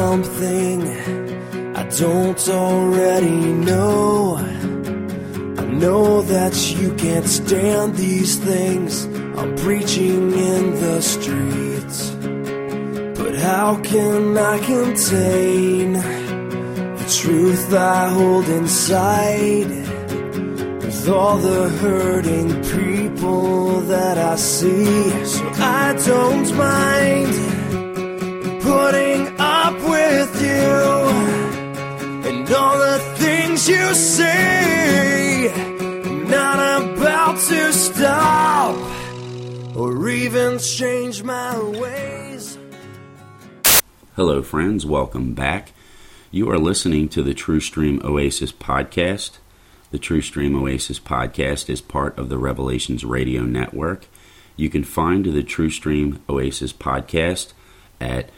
something I don't already know. I know that you can't stand these things I'm preaching in the streets, but how can I contain the truth I hold inside with all the hurting people that I see? So I don't mind putting up with you and all the things you say. I'm not about to stop or even change my ways. Hello friends, welcome back. You are listening to the TrueStream Oasis podcast. The TrueStream Oasis podcast is part of the Revelations Radio Network. You can find the TrueStream Oasis podcast at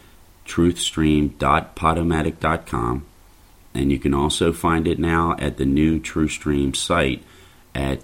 truthstream.podomatic.com, and you can also find it now at the new TrueStream site at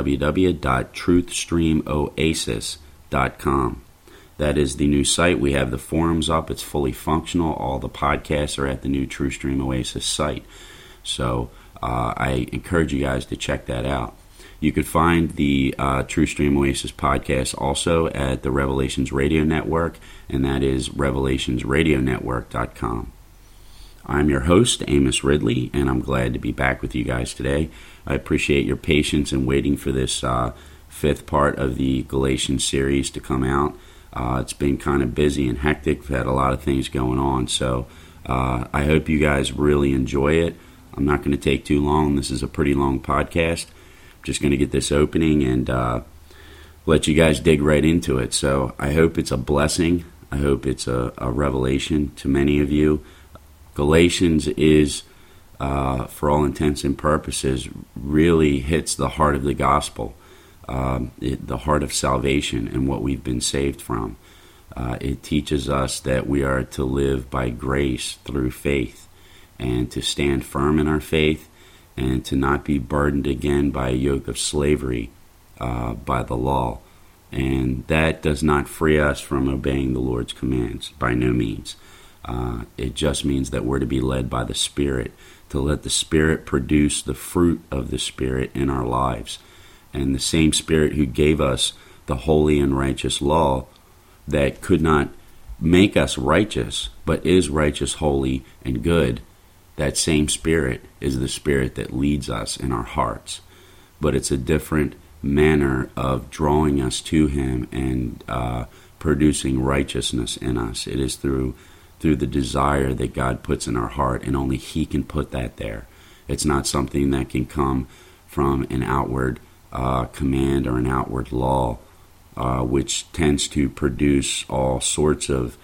www.truthstreamoasis.com. That is the new site. We have the forums up. It's fully functional. All the podcasts are at the new TrueStream Oasis site. So I encourage you guys to check that out. You could find the TrueStream Oasis podcast also at the Revelations Radio Network, and that is revelationsradionetwork.com. I'm your host, Amos Ridley, and I'm glad to be back with you guys today. I appreciate your patience in waiting for this fifth part of the Galatians series to come out. It's been kind of busy and hectic. We've had a lot of things going on, so I hope you guys really enjoy it. I'm not going to take too long. This is a pretty long podcast. I'm just going to get this opening and let you guys dig right into it. So I hope it's a blessing. I hope it's a revelation to many of you. Galatians is, for all intents and purposes, really hits the heart of the gospel, the heart of salvation and what we've been saved from. It teaches us that we are to live by grace through faith, and to stand firm in our faith, and to not be burdened again by a yoke of slavery by the law. And that does not free us from obeying the Lord's commands, by no means. It just means that we're to be led by the Spirit, to let the Spirit produce the fruit of the Spirit in our lives. And the same Spirit who gave us the holy and righteous law that could not make us righteous, but is righteous, holy, and good, that same Spirit is the Spirit that leads us in our hearts. But it's a different manner of drawing us to Him and producing righteousness in us. It is through the desire that God puts in our heart, and only He can put that there. It's not something that can come from an outward command or an outward law, which tends to produce all sorts of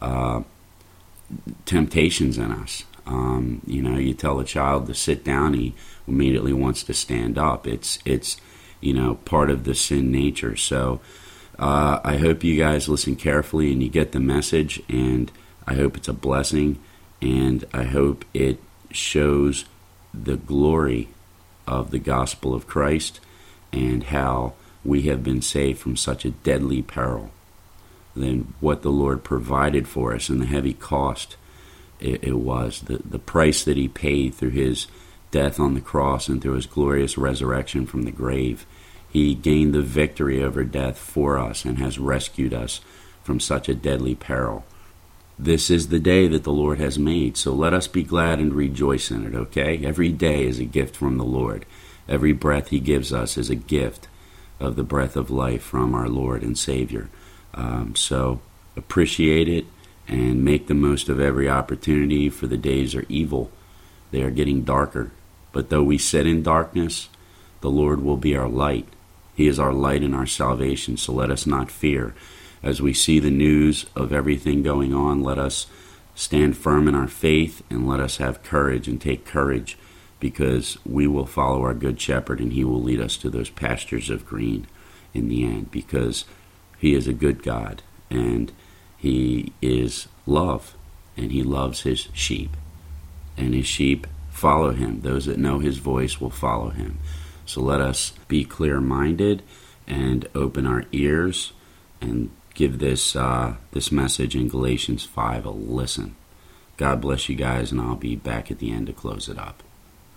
temptations in us. You tell a child to sit down, he immediately wants to stand up. It's part of the sin nature. So I hope you guys listen carefully and you get the message, and I hope it's a blessing, and I hope it shows the glory of the gospel of Christ and how we have been saved from such a deadly peril. Then what the Lord provided for us and the heavy cost it was, the price that He paid through His death on the cross and through His glorious resurrection from the grave. He gained the victory over death for us and has rescued us from such a deadly peril. This is the day that the Lord has made, so let us be glad and rejoice in it, okay? Every day is a gift from the Lord. Every breath He gives us is a gift of the breath of life from our Lord and Savior. So appreciate it and make the most of every opportunity, for the days are evil. They are getting darker. But though we sit in darkness, the Lord will be our light. He is our light and our salvation, so let us not fear. As we see the news of everything going on, let us stand firm in our faith, and let us have courage and take courage, because we will follow our good shepherd, and He will lead us to those pastures of green in the end, because He is a good God, and He is love, and He loves His sheep, and His sheep follow Him. Those that know His voice will follow Him. So let us be clear-minded and open our ears and give this message in Galatians 5 a listen. God bless you guys, and I'll be back at the end to close it up.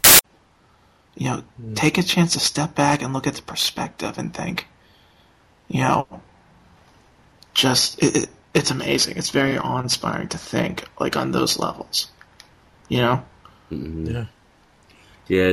Take a chance to step back and look at the perspective and think, it's amazing. It's very awe-inspiring to think, like, on those levels, Mm-hmm. Yeah. Yeah,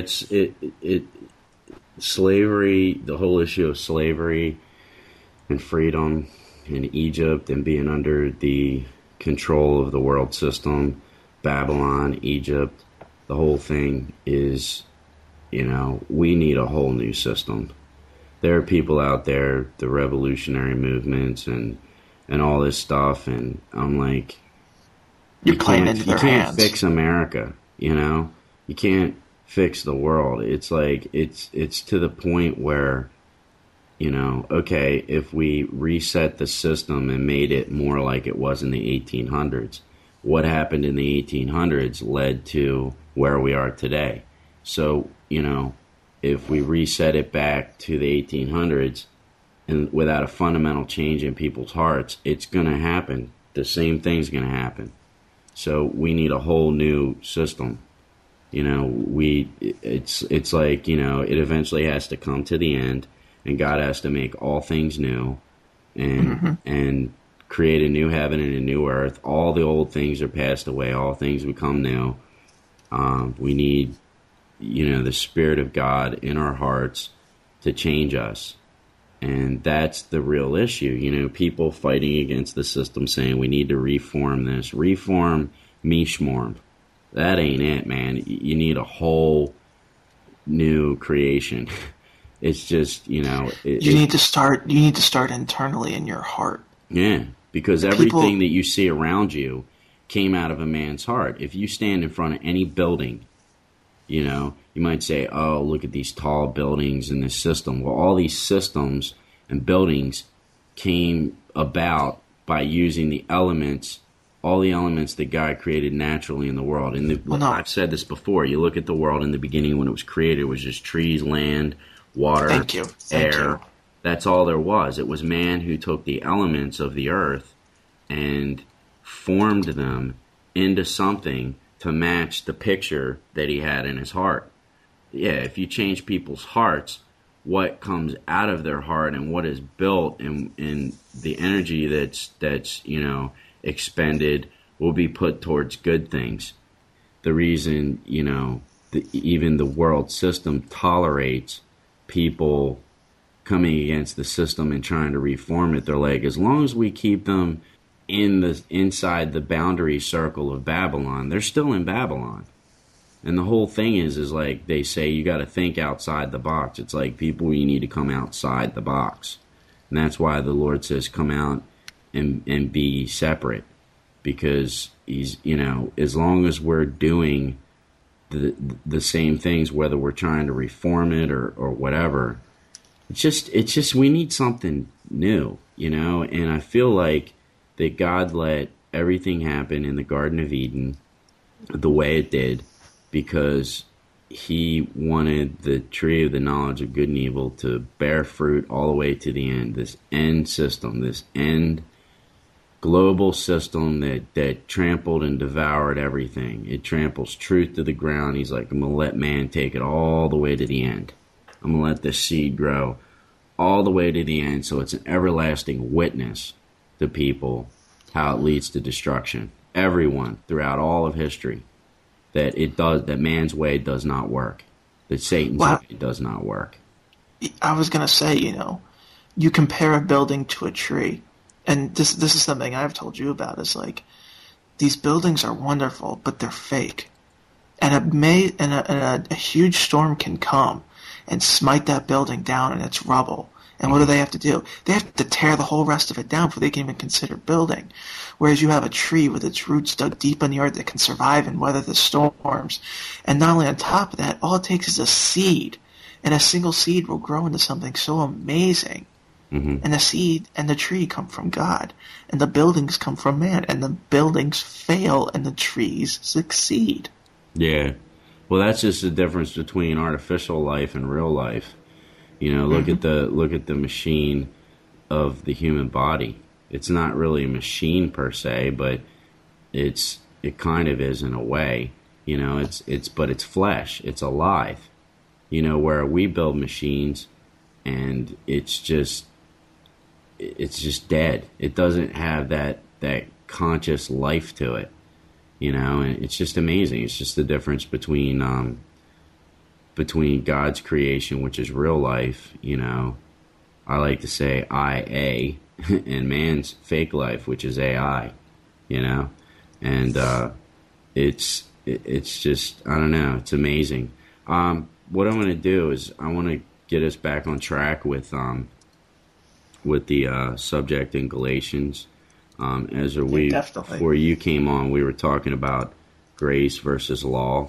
slavery, the whole issue of slavery and freedom in Egypt and being under the control of the world system, Babylon, Egypt, the whole thing is, we need a whole new system. There are people out there, the revolutionary movements and all this stuff, and I'm like, you're playing into their hands. You can't fix America, You can't fix the world. It's like, it's to the point where, okay, if we reset the system and made it more like it was in the 1800s, what happened in the 1800s led to where we are today. So, if we reset it back to the 1800s and without a fundamental change in people's hearts, it's going to happen. The same thing's going to happen. So we need a whole new system. It's like, it eventually has to come to the end, and God has to make all things new and create a new heaven and a new earth. All the old things are passed away. All things become new. We need, the Spirit of God in our hearts to change us. And that's the real issue. People fighting against the system saying we need to reform this. Reform me schmorm. That ain't it, man. You need a whole new creation. It's just, you need to start internally in your heart. Yeah, because everything that you see around you came out of a man's heart. If you stand in front of any building, you might say, oh, look at these tall buildings in this system. Well, all these systems and buildings came about by using the elements, all the elements that God created naturally in the world. I've said this before. You look at the world in the beginning when it was created, it was just trees, land, water, air. That's all there was. It was man who took the elements of the earth and formed them into something to match the picture that he had in his heart. Yeah, if you change people's hearts, what comes out of their heart and what is built and the energy that's expended will be put towards good things. The reason, even the world system tolerates people coming against the system and trying to reform it, they're like, as long as we keep them inside the boundary circle of Babylon, they're still in Babylon. And the whole thing is like they say you got to think outside the box. It's like, people, you need to come outside the box. And that's why the Lord says come out and be separate. Because he's, as long as we're doing the same things, whether we're trying to reform it or whatever, it's just we need something new, and I feel like that God let everything happen in the Garden of Eden the way it did because he wanted the tree of the knowledge of good and evil to bear fruit all the way to the end, this end system, this end global system that trampled and devoured everything. It tramples truth to the ground. He's like, I'm going to let man take it all the way to the end. I'm going to let this seed grow all the way to the end so it's an everlasting witness to people how it leads to destruction. Everyone throughout all of history, that man's way does not work, that Satan's way does not work. I was going to say, you compare a building to a tree, and this is something I've told you about, is like, these buildings are wonderful, but they're fake. And a huge storm can come and smite that building down and it's rubble. And what do they have to do? They have to tear the whole rest of it down before they can even consider building. Whereas you have a tree with its roots dug deep in the earth that can survive and weather the storms. And not only on top of that, all it takes is a seed. And a single seed will grow into something so amazing. Mm-hmm. And the seed and the tree come from God. And the buildings come from man. And the buildings fail and the trees succeed. Yeah. Well, that's just the difference between artificial life and real life. Look at the machine of the human body. It's not really a machine per se, but it's it kind of is in a way. You know, but it's flesh. It's alive. You know, where we build machines and it's just dead. It doesn't have that conscious life to it. You know, and it's just amazing. It's just the difference between God's creation, which is real life, you know, I like to say IA, and man's fake life, which is AI, you know, and it's just, I don't know, it's amazing. What I'm going to do is I want to get us back on track with the subject in Galatians. Ezra, before you came on, we were talking about grace versus law,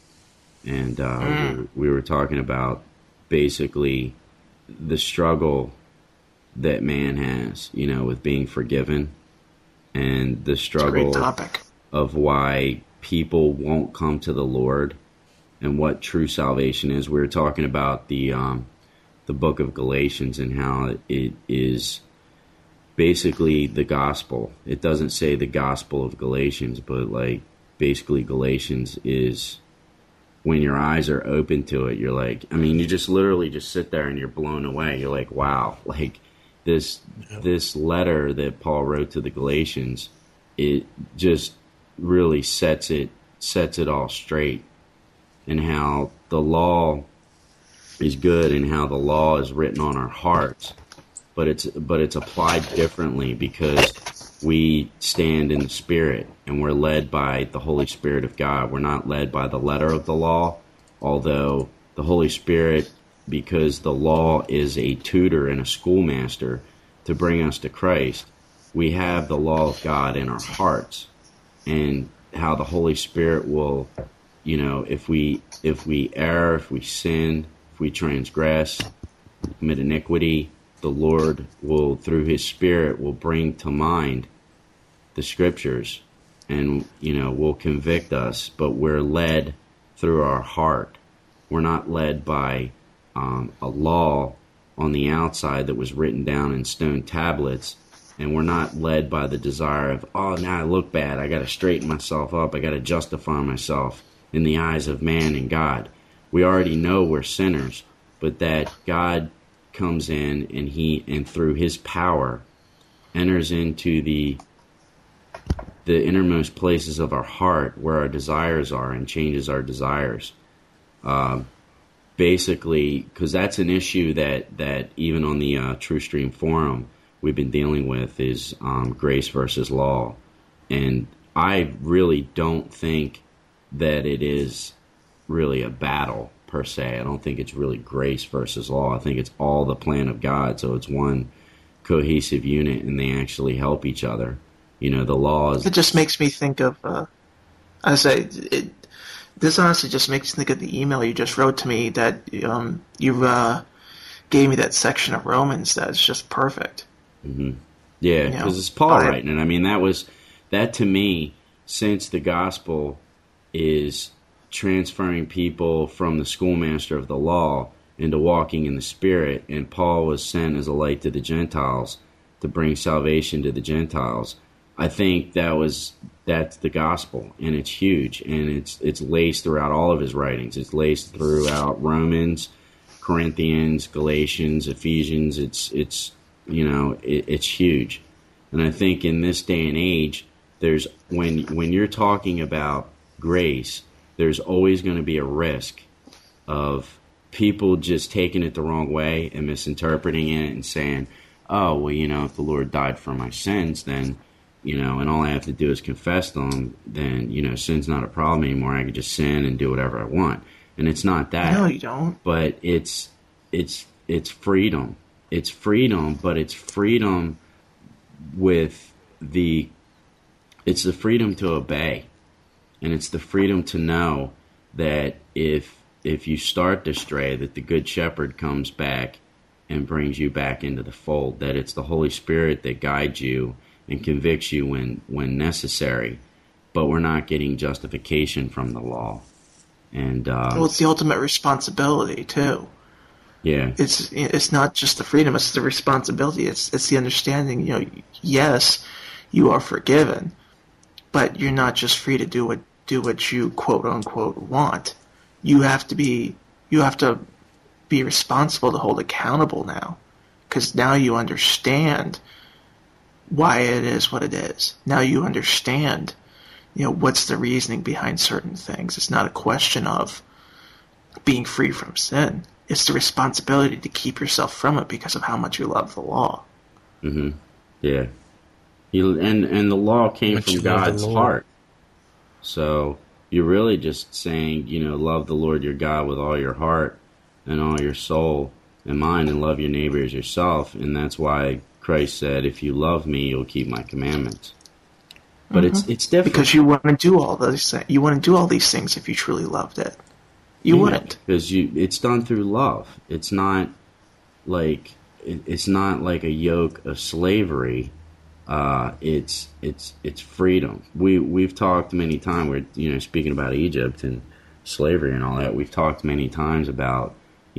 and we were talking about basically the struggle that man has, you know, with being forgiven, and the struggle of why people won't come to the Lord, and what true salvation is. We were talking about the book of Galatians and how it is basically the gospel. It doesn't say the gospel of Galatians, but like basically Galatians is when your eyes are open to it, you're like, I mean, you just literally just sit there and you're blown away. You're like, wow, like this letter that Paul wrote to the Galatians, it just really sets it all straight, and how the law is good and how the law is written on our hearts. But it's applied differently because we stand in the Spirit and we're led by the Holy Spirit of God. We're not led by the letter of the law, although the Holy Spirit, because the law is a tutor and a schoolmaster to bring us to Christ, we have the law of God in our hearts, and how the Holy Spirit will, you know, if we err, if we sin, if we transgress, commit iniquity, the Lord will, through His Spirit, will bring to mind the Scriptures, and, you know, will convict us, but we're led through our heart. We're not led by a law on the outside that was written down in stone tablets, and we're not led by the desire of, oh, now I look bad, I got to straighten myself up, I got to justify myself in the eyes of man and God. We already know we're sinners, but that God comes in and through His power enters into the innermost places of our heart where our desires are and changes our desires. Basically, because that's an issue that even on the TrueStream forum we've been dealing with is grace versus law. And I really don't think that it is really a battle per se. I don't think it's really grace versus law. I think it's all the plan of God. So it's one cohesive unit, and they actually help each other. You know, the laws. It just makes me think of. This honestly just makes me think of the email you just wrote to me that you gave me that section of Romans that's just perfect. Mm-hmm. Yeah, because it's Paul writing it. I mean, that to me, since the gospel is transferring people from the schoolmaster of the law into walking in the Spirit, and Paul was sent as a light to the Gentiles to bring salvation to the Gentiles, I think that's the gospel, and it's huge, and it's laced throughout all of his writings. It's laced throughout Romans, Corinthians, Galatians, Ephesians. It's huge, and I think in this day and age, there's when you're talking about grace, there's always going to be a risk of people just taking it the wrong way and misinterpreting it and saying, oh, well, you know, if the Lord died for my sins, then, you know, and all I have to do is confess them, then, you know, sin's not a problem anymore. I can just sin and do whatever I want. And it's not that. No, you don't. But it's freedom. It's freedom, but it's freedom with it's the freedom to obey. And it's the freedom to know that if you start to stray, that the Good Shepherd comes back and brings you back into the fold, that it's the Holy Spirit that guides you and convicts you when necessary, but we're not getting justification from the law. And well, it's the ultimate responsibility too. Yeah, it's not just the freedom; it's the responsibility. It's the understanding. You know, yes, you are forgiven, but you're not just free to do what you quote unquote want. You have to be responsible to hold accountable now, because now you understand why it is what it is. Now you understand, what's the reasoning behind certain things. It's not a question of being free from sin. It's the responsibility to keep yourself from it because of how much you love the law. Mm-hmm. Yeah. And the law came from God's heart. So you're really just saying, love the Lord your God with all your heart and all your soul and mind, and love your neighbor as yourself. And that's why Christ said, if you love me, you'll keep my commandments. But it's different. Because you want to do all those things. You want to do all these things if you truly loved it. You wouldn't. Because it's done through love. It's not like a yoke of slavery. It's freedom. We've talked many times. We're speaking about Egypt and slavery and all that. We've talked many times about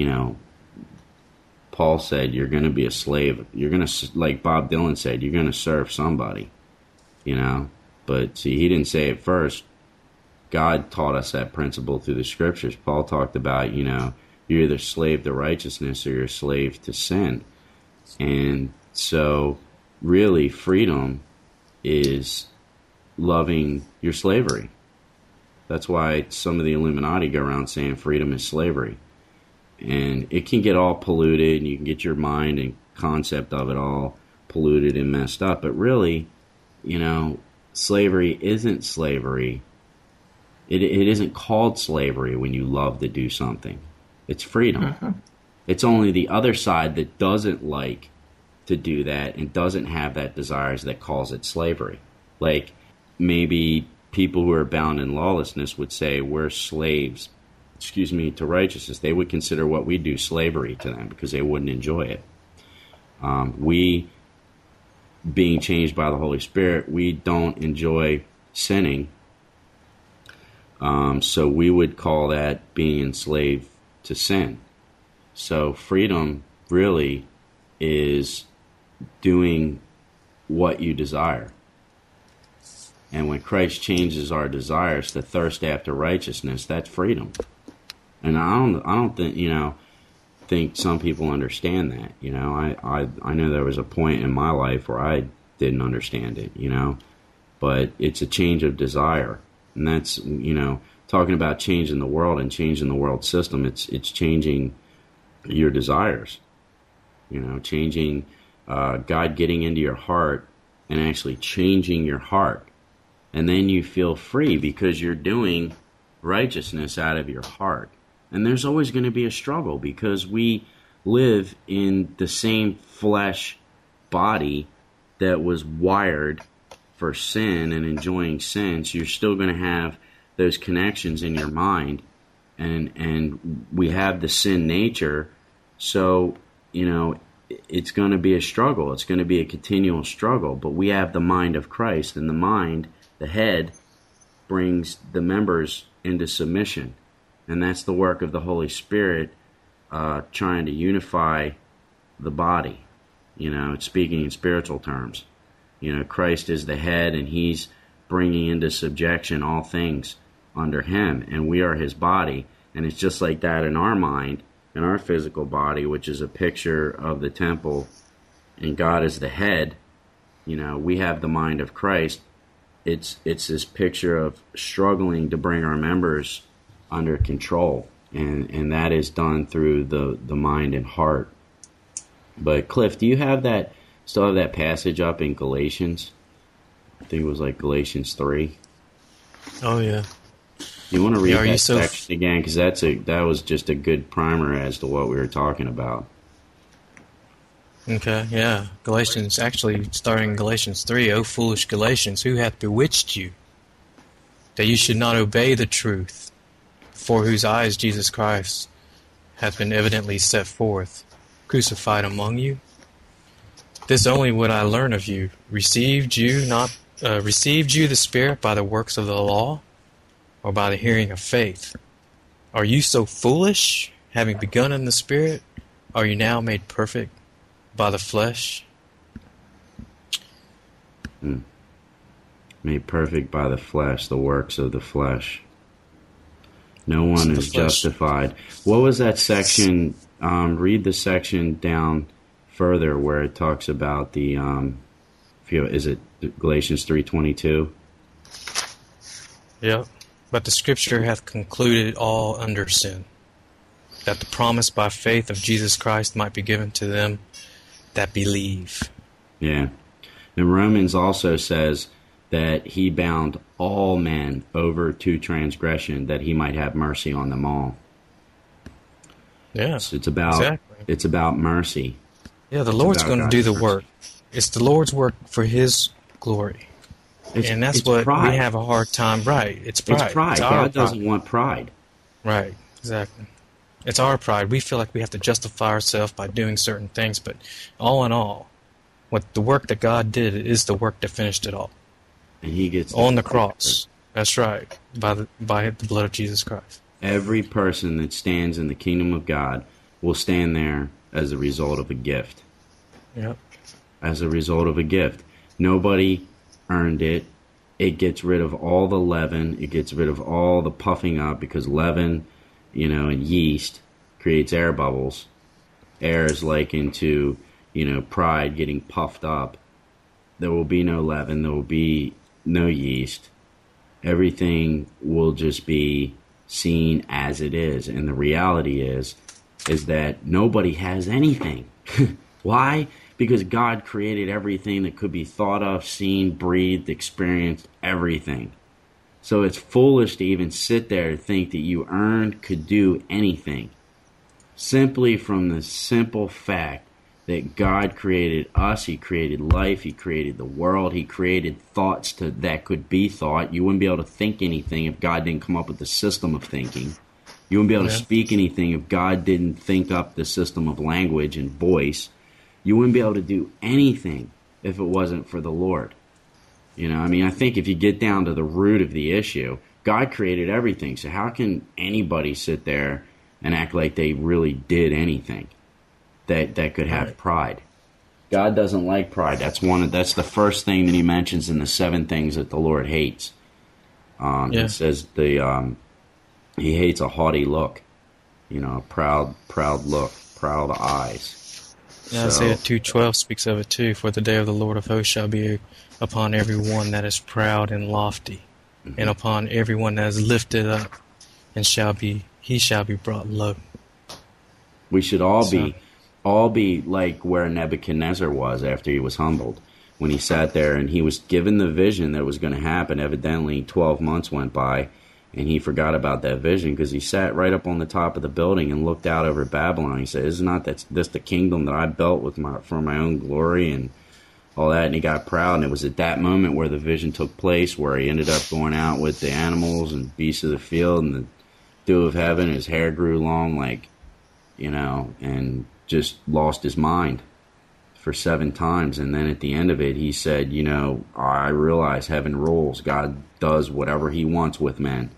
Paul said you're going to be a slave. You're going to, like Bob Dylan said, you're going to serve somebody. But see, he didn't say it first. God taught us that principle through the scriptures. Paul talked about you're either slave to righteousness or you're a slave to sin, and so. Really, freedom is loving your slavery. That's why some of the Illuminati go around saying freedom is slavery. And it can get all polluted, and you can get your mind and concept of it all polluted and messed up. But really, slavery isn't slavery. It isn't called slavery when you love to do something. It's freedom. Mm-hmm. It's only the other side that doesn't like to do that and doesn't have that desires that calls it slavery. Like maybe people who are bound in lawlessness would say we're slaves, to righteousness. They would consider what we do slavery to them because they wouldn't enjoy it. We, being changed by the Holy Spirit, we don't enjoy sinning. So we would call that being enslaved to sin. So freedom really is doing what you desire. And when Christ changes our desires to thirst after righteousness, that's freedom. And I don't think some people understand that. I know there was a point in my life where I didn't understand it, but it's a change of desire. And that's, talking about changing the world and changing the world system, it's changing your desires. Changing God getting into your heart and actually changing your heart. And then you feel free because you're doing righteousness out of your heart. And there's always going to be a struggle because we live in the same flesh body that was wired for sin and enjoying sin. So you're still going to have those connections in your mind. And we have the sin nature. So, it's going to be a struggle. It's going to be a continual struggle. But we have the mind of Christ, and the mind, the head, brings the members into submission. And that's the work of the Holy Spirit trying to unify the body. It's speaking in spiritual terms. Christ is the head, and he's bringing into subjection all things under him. And we are his body. And it's just like that in our mind. In our physical body, which is a picture of the temple, and God is the head, we have the mind of Christ. It's this picture of struggling to bring our members under control, and that is done through the mind and heart. But Cliff, do you still have that passage up in Galatians? I think it was like Galatians 3. Oh yeah. You want to read that section again, because that was just a good primer as to what we were talking about. Okay, yeah. Galatians, actually starting Galatians 3, O foolish Galatians, who hath bewitched you, that you should not obey the truth, before whose eyes Jesus Christ hath been evidently set forth, crucified among you? This only would I learn of you. Received you the Spirit by the works of the law, or by the hearing of faith? Are you so foolish, having begun in the Spirit, are you now made perfect by the flesh? Made perfect by the flesh, the works of the flesh. No one is justified. What was that section? Read the section down further where it talks about the. Is it Galatians 3:22? Yep. But the Scripture hath concluded all under sin, that the promise by faith of Jesus Christ might be given to them that believe. Yeah. And Romans also says that he bound all men over to transgression, that he might have mercy on them all. Yeah. So it's about mercy. Yeah, the Lord's going to do the work. It's the Lord's work for His glory. And that's what pride. We have a hard time. Right. It's pride. It's pride. God doesn't want pride. Right. Exactly. It's our pride. We feel like we have to justify ourselves by doing certain things, but all in all, what the work that God did is the work that finished it all. And He gets on the cross. That's right. By the blood of Jesus Christ. Every person that stands in the kingdom of God will stand there as a result of a gift. Yep. As a result of a gift. Nobody earned it. It gets rid of all the leaven. It gets rid of all the puffing up, because leaven, and yeast creates air bubbles. Air is likened to, pride getting puffed up. There will be no leaven. There will be no yeast. Everything will just be seen as it is. And the reality is that nobody has anything. Why? Because God created everything that could be thought of, seen, breathed, experienced, everything. So it's foolish to even sit there and think that you could do anything. Simply from the simple fact that God created us, He created life, He created the world, He created thoughts that could be thought. You wouldn't be able to think anything if God didn't come up with the system of thinking. You wouldn't be able to speak anything if God didn't think up the system of language and voice. You wouldn't be able to do anything if it wasn't for the Lord. I think if you get down to the root of the issue, God created everything. So how can anybody sit there and act like they really did anything that could have pride? God doesn't like pride. That's the first thing that He mentions in the 7 things that the Lord hates. It says He hates a haughty look, a proud look, proud eyes. Yeah, Isaiah 2:12 speaks of it too. For the day of the Lord of hosts shall be upon every one that is proud and lofty, and upon every one that is lifted up, and he shall be brought low. We should all be like where Nebuchadnezzar was after he was humbled, when he sat there and he was given the vision that was going to happen. Evidently, 12 months went by, and he forgot about that vision because he sat right up on the top of the building and looked out over Babylon. He said, "Is not this the kingdom that I built for my own glory?" and all that. And he got proud. And it was at that moment where the vision took place, where he ended up going out with the animals and beasts of the field and the dew of heaven. His hair grew long, and just lost his mind for 7 times. And then at the end of it, he said, I realize heaven rules. God does whatever He wants with men.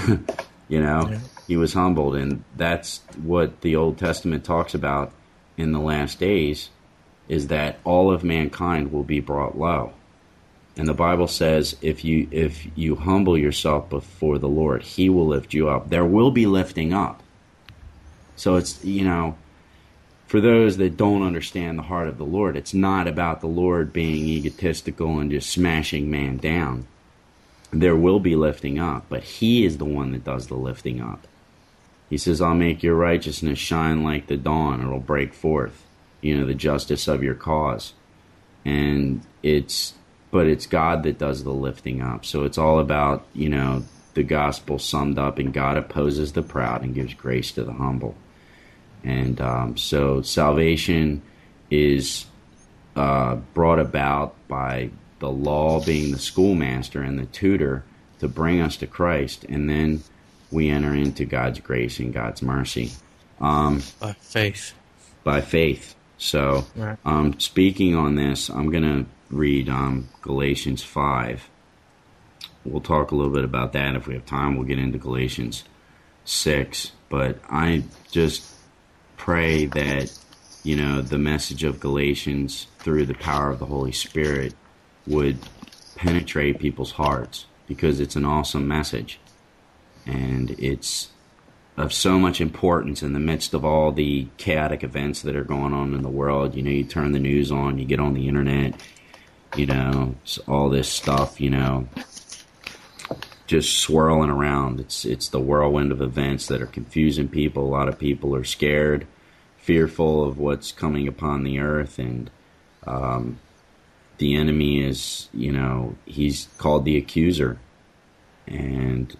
He was humbled, and that's what the Old Testament talks about in the last days, is that all of mankind will be brought low. And the Bible says if you humble yourself before the Lord, He will lift you up. There will be lifting up. So it's, for those that don't understand the heart of the Lord, it's not about the Lord being egotistical and just smashing man down. There will be lifting up, but He is the one that does the lifting up. He says, I'll make your righteousness shine like the dawn. It'll break forth, the justice of your cause. And it's God that does the lifting up. So it's all about, the gospel summed up, and God opposes the proud and gives grace to the humble. And so salvation is brought about by the law being the schoolmaster and the tutor to bring us to Christ, and then we enter into God's grace and God's mercy. By faith. By faith. So, right. Speaking on this, I'm going to read Galatians 5. We'll talk a little bit about that. If we have time, we'll get into Galatians 6. But I just pray that, the message of Galatians through the power of the Holy Spirit would penetrate people's hearts, because it's an awesome message. And it's of so much importance in the midst of all the chaotic events that are going on in the world. You know, you turn the news on, you get on the internet, you know, all this stuff, you know, just swirling around. It's the whirlwind of events that are confusing people. A lot of people are scared, fearful of what's coming upon the earth, and the enemy is, you know, he's called the accuser, and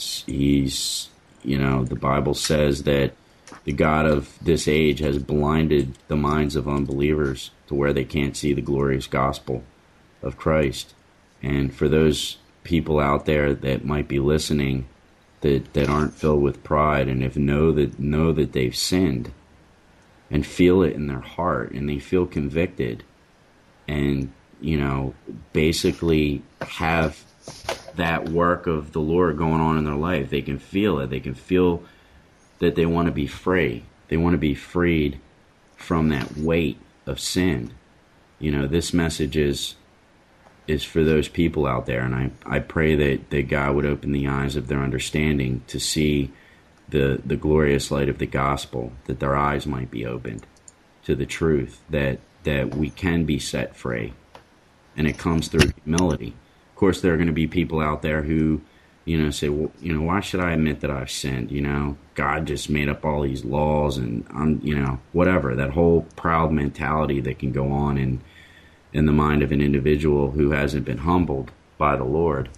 he's, you know, the Bible says that the God of this age has blinded the minds of unbelievers to where they can't see the glorious gospel of Christ. And for those people out there that might be listening that aren't filled with pride, and know that they've sinned and feel it in their heart, and they feel convicted, and, you know, basically have that work of the Lord going on in their life. They can feel it. They can feel that they want to be free. They want to be freed from that weight of sin. You know, this message is for those people out there, and I pray that God would open the eyes of their understanding to see the glorious light of the gospel, that their eyes might be opened to the truth, that we can be set free, and it comes through humility. Of course, there are going to be people out there who, you know, say, well, you know, why should I admit that I've sinned? You know, God just made up all these laws, and I'm, you know, whatever. That whole proud mentality that can go on in the mind of an individual who hasn't been humbled by the Lord.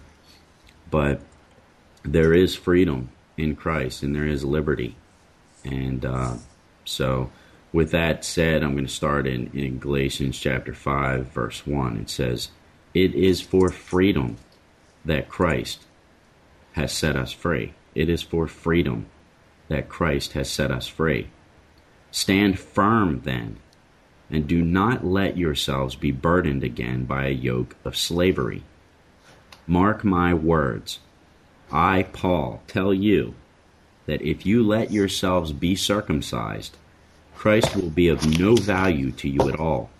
But there is freedom in Christ, and there is liberty. And so with that said, I'm going to start in Galatians chapter 5, verse 1. It says, "It is for freedom that Christ has set us free." It is for freedom that Christ has set us free. "Stand firm then, and do not let yourselves be burdened again by a yoke of slavery. Mark my words. I, Paul, tell you that if you let yourselves be circumcised, Christ will be of no value to you at all.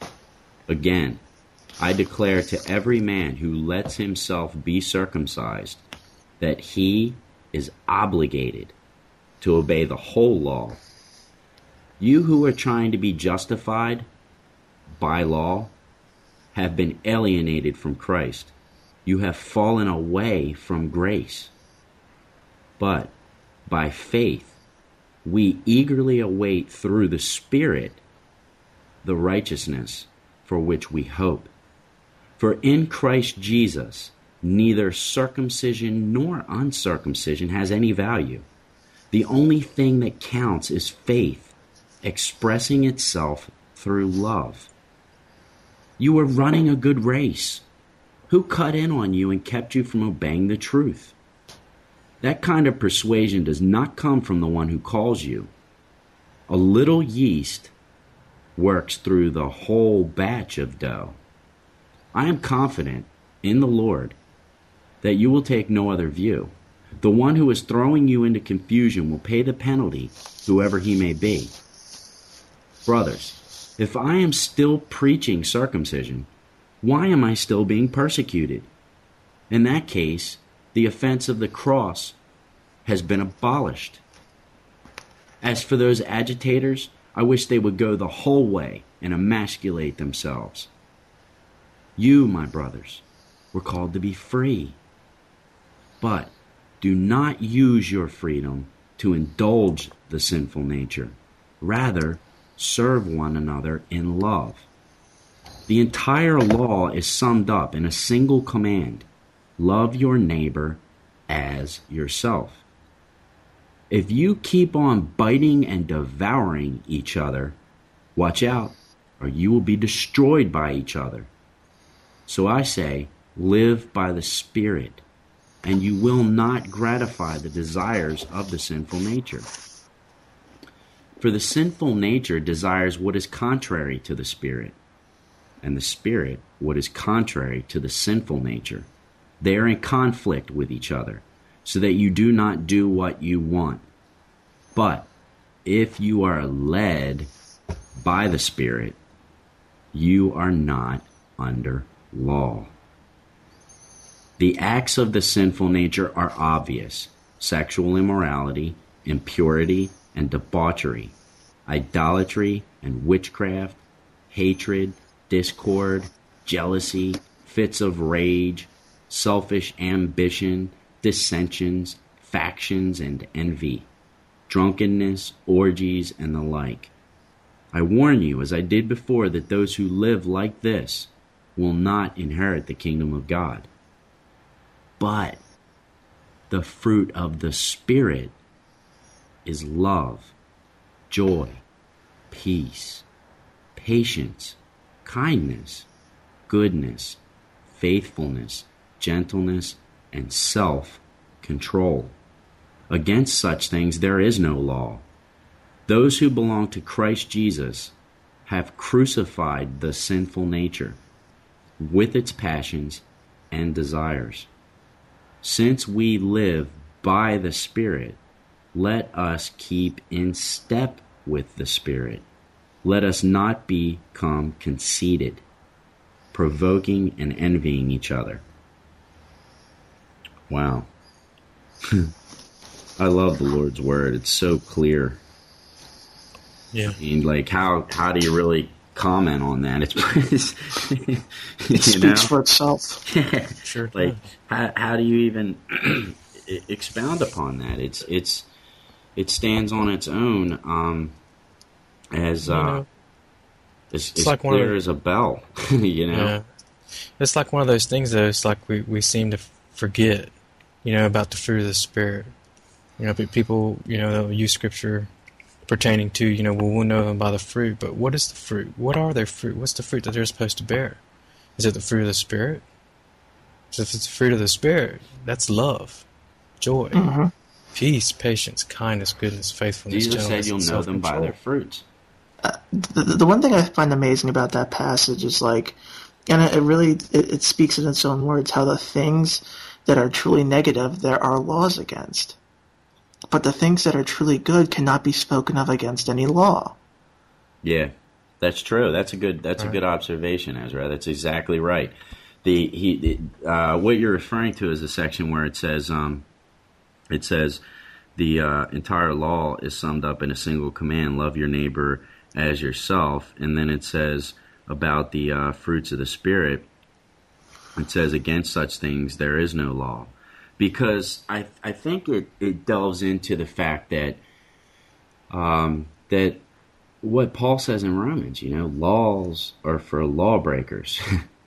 Again, I declare to every man who lets himself be circumcised that he is obligated to obey the whole law. You who are trying to be justified by law have been alienated from Christ. You have fallen away from grace. But by faith, we eagerly await through the Spirit the righteousness for which we hope. For in Christ Jesus, neither circumcision nor uncircumcision has any value. The only thing that counts is faith, expressing itself through love. You are running a good race. Who cut in on you and kept you from obeying the truth? That kind of persuasion does not come from the one who calls you. A little yeast works through the whole batch of dough. I am confident in the Lord that you will take no other view. The one who is throwing you into confusion will pay the penalty, whoever he may be. Brothers, if I am still preaching circumcision, why am I still being persecuted? In that case, the offense of the cross has been abolished. As for those agitators, I wish they would go the whole way and emasculate themselves. You, my brothers, were called to be free. But do not use your freedom to indulge the sinful nature. Rather, serve one another in love. The entire law is summed up in a single command: love your neighbor as yourself. If you keep on biting and devouring each other, watch out, or you will be destroyed by each other. So I say, live by the Spirit, and you will not gratify the desires of the sinful nature. For the sinful nature desires what is contrary to the Spirit, and the Spirit what is contrary to the sinful nature. They are in conflict with each other, so that you do not do what you want. But if you are led by the Spirit, you are not under law. The acts of the sinful nature are obvious: sexual immorality, impurity and debauchery, idolatry and witchcraft, hatred, discord, jealousy, fits of rage, selfish ambition, dissensions, factions and envy, drunkenness, orgies, and the like. I warn you, as I did before, that those who live like this will not inherit the kingdom of God. But the fruit of the Spirit is love, joy, peace, patience, kindness, goodness, faithfulness, gentleness, and self-control. Against such things there is no law. Those who belong to Christ Jesus have crucified the sinful nature with its passions and desires. Since we live by the Spirit, let us keep in step with the Spirit. Let us not become conceited, provoking and envying each other. Wow. I love the Lord's Word. It's so clear. Yeah. And like, how do you really comment on that? It speaks for itself. Sure. Like, how do you even expound upon that? It stands on its own as it's like clear as a bell. You know. Yeah. It's like one of those things, though. It's like we seem to forget, about the fruit of the Spirit. People, they'll use scripture pertaining to, we'll know them by the fruit. But what is the fruit? What are their fruit? What's the fruit that they're supposed to bear? Is it the fruit of the Spirit? So if it's the fruit of the Spirit, that's love, joy, peace, patience, kindness, goodness, faithfulness, Jesus gentleness, said you'll know them by their fruits. The one thing I find amazing about that passage is like, and it speaks in its own words, how the things that are truly negative there are laws against. But the things that are truly good cannot be spoken of against any law. Yeah, that's true. That's a good observation, Ezra. That's exactly right. What you're referring to is a section where it says the entire law is summed up in a single command: love your neighbor as yourself. And then it says about the fruits of the Spirit. It says, against such things there is no law. Because I think it delves into the fact that that what Paul says in Romans, laws are for lawbreakers.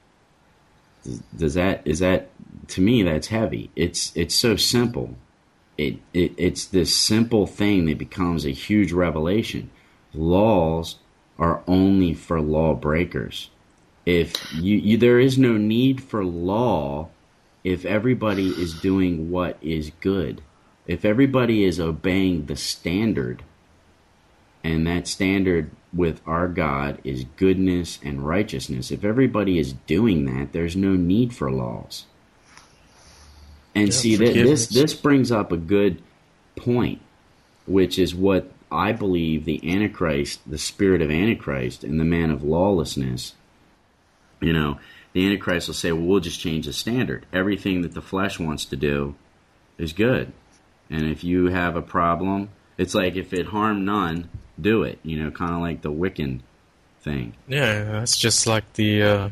Is that to me, that's heavy. It's so simple. It's this simple thing that becomes a huge revelation. Laws are only for lawbreakers. If there is no need for law if everybody is doing what is good. If everybody is obeying the standard, and that standard with our God is goodness and righteousness, if everybody is doing that, there's no need for laws. And see, this brings up a good point, which is what I believe the Antichrist, the spirit of Antichrist, and the man of lawlessness, the Antichrist will say, well, we'll just change the standard. Everything that the flesh wants to do is good. And if you have a problem, it's like, if it harm none, do it. Kind of like the Wiccan thing. Yeah, that's just like the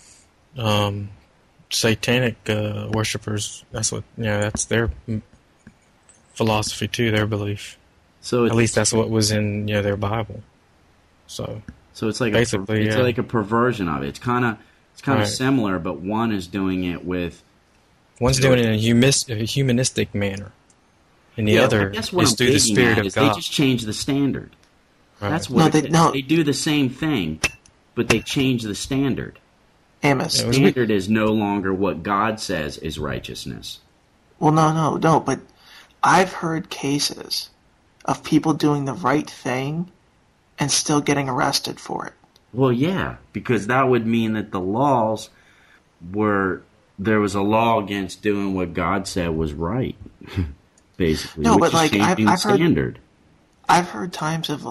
satanic worshippers. That's what, that's their philosophy too, their belief. So at least that's what was in their Bible. So it's like basically like a perversion of it. It's kind of right. Similar, but one is doing it with... One's doing it in a humanistic manner, and the other is through the Spirit of God. They just change the standard. Right. That's what they do the same thing, but they change the standard. Amos. The standard is no longer what God says is righteousness. Well, no, but I've heard cases of people doing the right thing and still getting arrested for it. Well, yeah, because that would mean that the laws there was a law against doing what God said was right, basically. No, which but is changing the standard. I've heard times of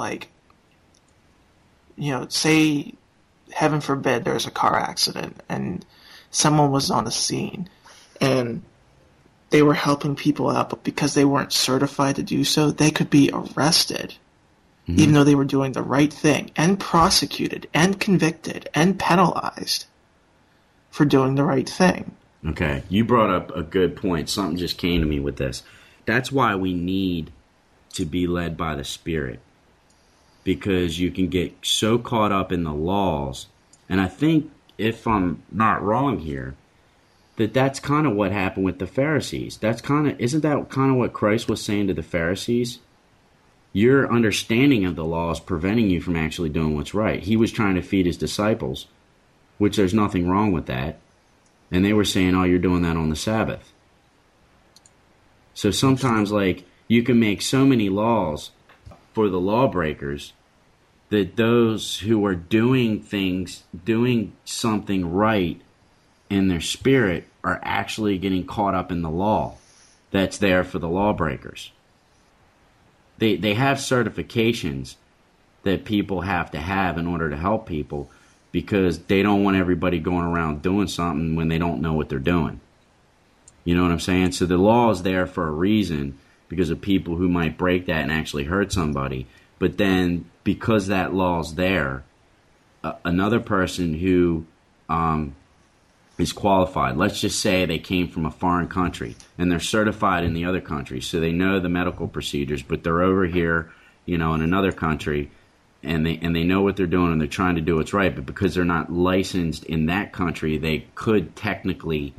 say, heaven forbid, there's a car accident and someone was on the scene, and they were helping people out, but because they weren't certified to do so, they could be arrested, even though they were doing the right thing, and prosecuted, and convicted, and penalized for doing the right thing. Okay, you brought up a good point. Something just came to me with this. That's why we need to be led by the Spirit, because you can get so caught up in the laws, and I think, if I'm not wrong here, that's kind of what happened with the Pharisees. Isn't that kind of what Christ was saying to the Pharisees? Your understanding of the law is preventing you from actually doing what's right. He was trying to feed his disciples, which there's nothing wrong with that. And they were saying, oh, you're doing that on the Sabbath. So sometimes, like, you can make so many laws for the lawbreakers that those who are doing something right in their spirit are actually getting caught up in the law that's there for the lawbreakers. They have certifications that people have to have in order to help people, because they don't want everybody going around doing something when they don't know what they're doing. You know what I'm saying? So the law is there for a reason, because of people who might break that and actually hurt somebody. But then, because that law's there, another person who is qualified, let's just say they came from a foreign country and they're certified in the other country, so they know the medical procedures, but they're over here, in another country, and they know what they're doing and they're trying to do what's right, but because they're not licensed in that country, they could technically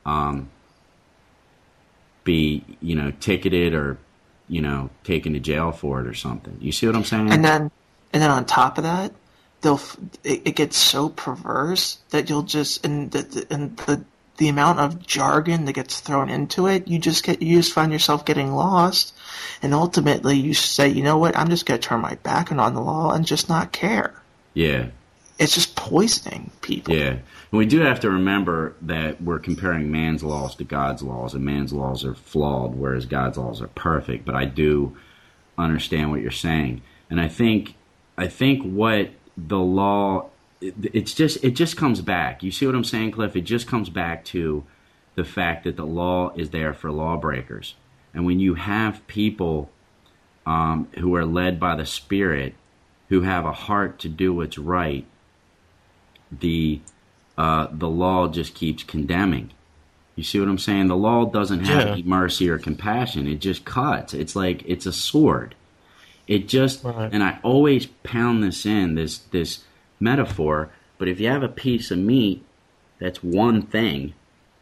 be, ticketed or, taken to jail for it or something. You see what I'm saying? And then on top of that, it gets so perverse that you'll just, and the amount of jargon that gets thrown into it, you just find yourself getting lost, and ultimately you say, you know what, I'm just going to turn my back on the law and just not care. Yeah. It's just poisoning people. Yeah. And we do have to remember that we're comparing man's laws to God's laws, and man's laws are flawed, whereas God's laws are perfect. But I do understand what you're saying. And I think what the law, it just comes back. You see what I'm saying, Cliff? It just comes back to the fact that the law is there for lawbreakers. And when you have people who are led by the Spirit, who have a heart to do what's right, the law just keeps condemning. You see what I'm saying? The law doesn't have any mercy or compassion. It just cuts. It's like it's a sword. It just, and I always pound this in, this metaphor, but if you have a piece of meat that's one thing,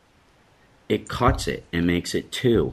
it cuts it and makes it two.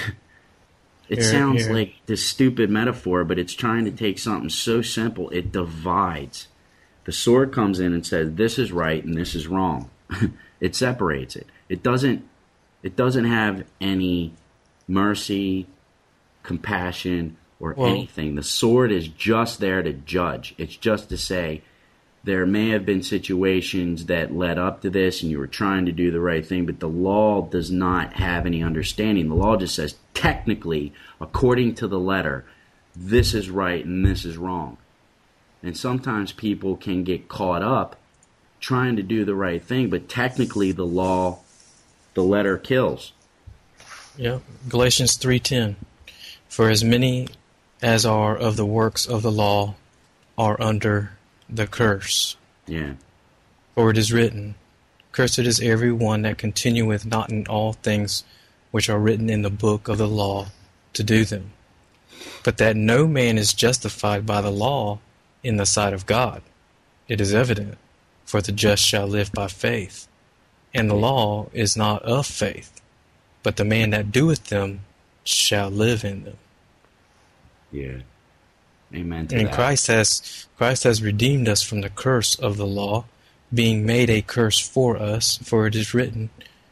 It sounds like this stupid metaphor, but it's trying to take something so simple, it divides. The sword comes in and says, this is right and this is wrong. It separates it. It doesn't have any mercy, compassion, or anything. The sword is just there to judge. It's just to say, there may have been situations that led up to this and you were trying to do the right thing, but the law does not have any understanding. The law just says, technically, according to the letter, this is right and this is wrong. And sometimes people can get caught up trying to do the right thing, but technically the law, the letter kills. Yeah, Galatians 3:10. For as many as are of the works of the law are under the curse. Yeah. For it is written, Cursed is every one that continueth not in all things which are written in the book of the law to do them. But that no man is justified by the law in the sight of God. It is evident, for the just shall live by faith. And the law is not of faith, but the man that doeth them shall live in them. Yeah. Amen to and that. Christ has redeemed us from the curse of the law, being made a curse for us, for it is written,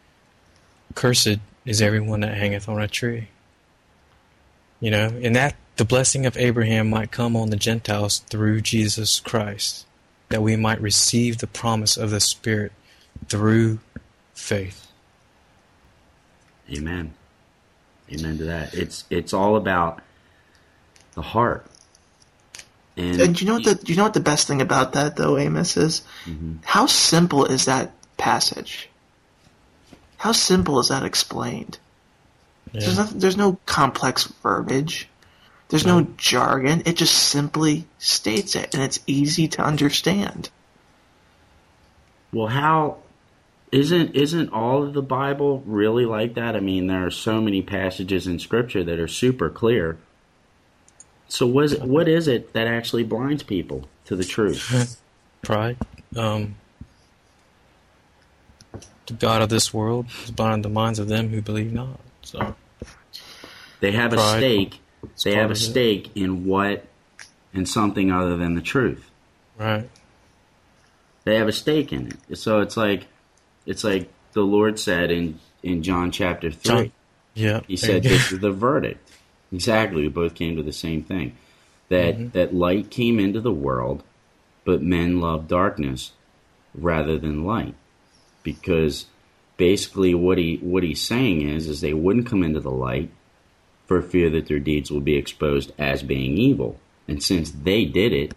Cursed is everyone that hangeth on a tree. And that the blessing of Abraham might come on the Gentiles through Jesus Christ, that we might receive the promise of the Spirit through faith. Amen. Amen to that. It's all about the heart. And do you know what the best thing about that though, Amos, is? Mm-hmm. How simple is that passage? How simple is that explained? Yeah. There's no complex verbiage. There's no jargon. It just simply states it, and it's easy to understand. Well, how isn't all of the Bible really like that? I mean, there are so many passages in Scripture that are super clear. So what is it that actually blinds people to the truth? Pride. The God of this world is blind the minds of them who believe not. So they have pride. a stake. They have a Part of it. stake in something other than the truth. Right. They have a stake in it. So it's like the Lord said in John chapter 3. John, yeah. He there said you go. this is the verdict. Exactly. We both came to the same thing. That light came into the world, but men loved darkness rather than light. Because basically what he's saying is they wouldn't come into the light for fear that their deeds will be exposed as being evil. And since they did it,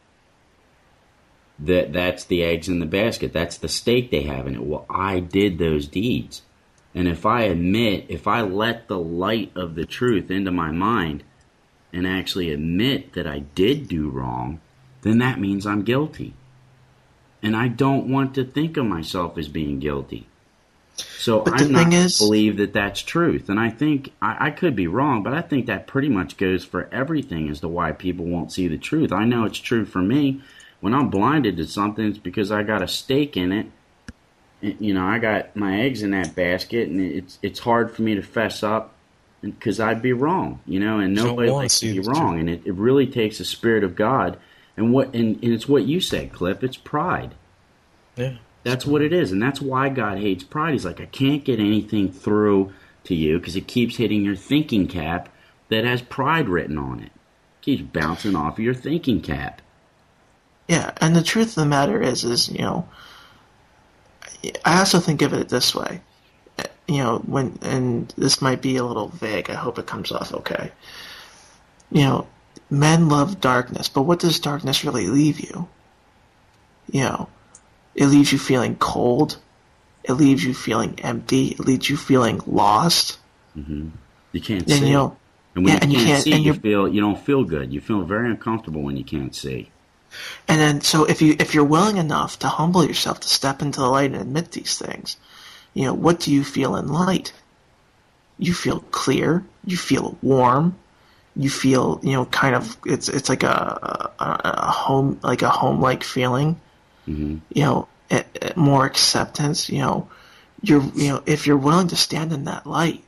that's the eggs in the basket. That's the stake they have in it. Well, I did those deeds. And if I let the light of the truth into my mind and actually admit that I did do wrong, then that means I'm guilty. And I don't want to think of myself as being guilty. So But the I'm not thing is, believe that that's truth. And I think, I could be wrong, but I think that pretty much goes for everything as to why people won't see the truth. I know it's true for me. When I'm blinded to something, it's because I got a stake in it. You know, I got my eggs in that basket, and it's hard for me to fess up because I'd be wrong, you know, and nobody likes to be wrong. And it really takes the Spirit of God. And it's what you said, Cliff, it's pride. Yeah. That's what it is, and that's why God hates pride. He's like, I can't get anything through to you because it keeps hitting your thinking cap that has pride written on it. It keeps bouncing off of your thinking cap. yeah, and the truth of the matter is, you know, I also think of it this way. You know, and this might be a little vague. I hope it comes off okay. You know, men love darkness, but what does darkness really leave you? You know, it leaves you feeling cold. It leaves you feeling empty. It leaves you feeling lost. Mm-hmm. You can't And see. you know, And when yeah, and you you can't can't, see, and you don't feel good. You feel very uncomfortable when you can't see. And then, so if you're willing enough to humble yourself to step into the light and admit these things, you know, what do you feel in light? You feel clear. You feel warm. You feel, you know, kind of it's like a home-like feeling. Mm-hmm. You know, more acceptance. You know, if you're willing to stand in that light,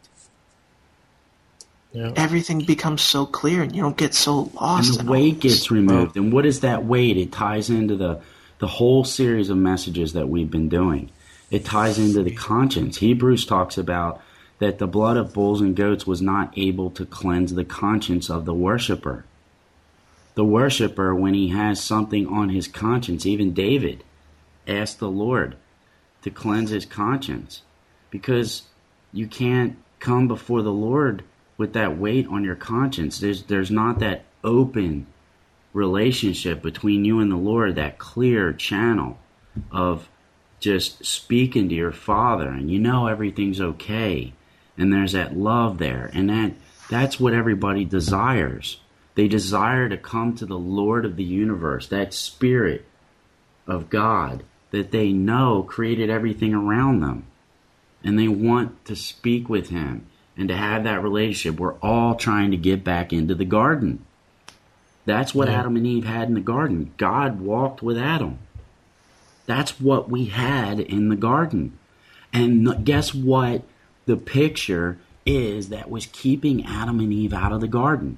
Yeah. everything becomes so clear, and you don't get so lost. And the in all weight this. gets removed. And what is that weight? It ties into the whole series of messages that we've been doing. It ties into the conscience. Hebrews talks about that the blood of bulls and goats was not able to cleanse the conscience of the worshiper. The worshiper, when he has something on his conscience, even David asked the Lord to cleanse his conscience, because you can't come before the Lord with that weight on your conscience. There's not that open relationship between you and the Lord, that clear channel of just speaking to your Father, and you know everything's okay, and there's that love there, and that's what everybody desires. They desire to come to the Lord of the universe, that Spirit of God that they know created everything around them, and they want to speak with Him and to have that relationship. We're all trying to get back into the garden. That's what Adam and Eve had in the garden. God walked with Adam. That's what we had in the garden. And guess what the picture is that was keeping Adam and Eve out of the garden?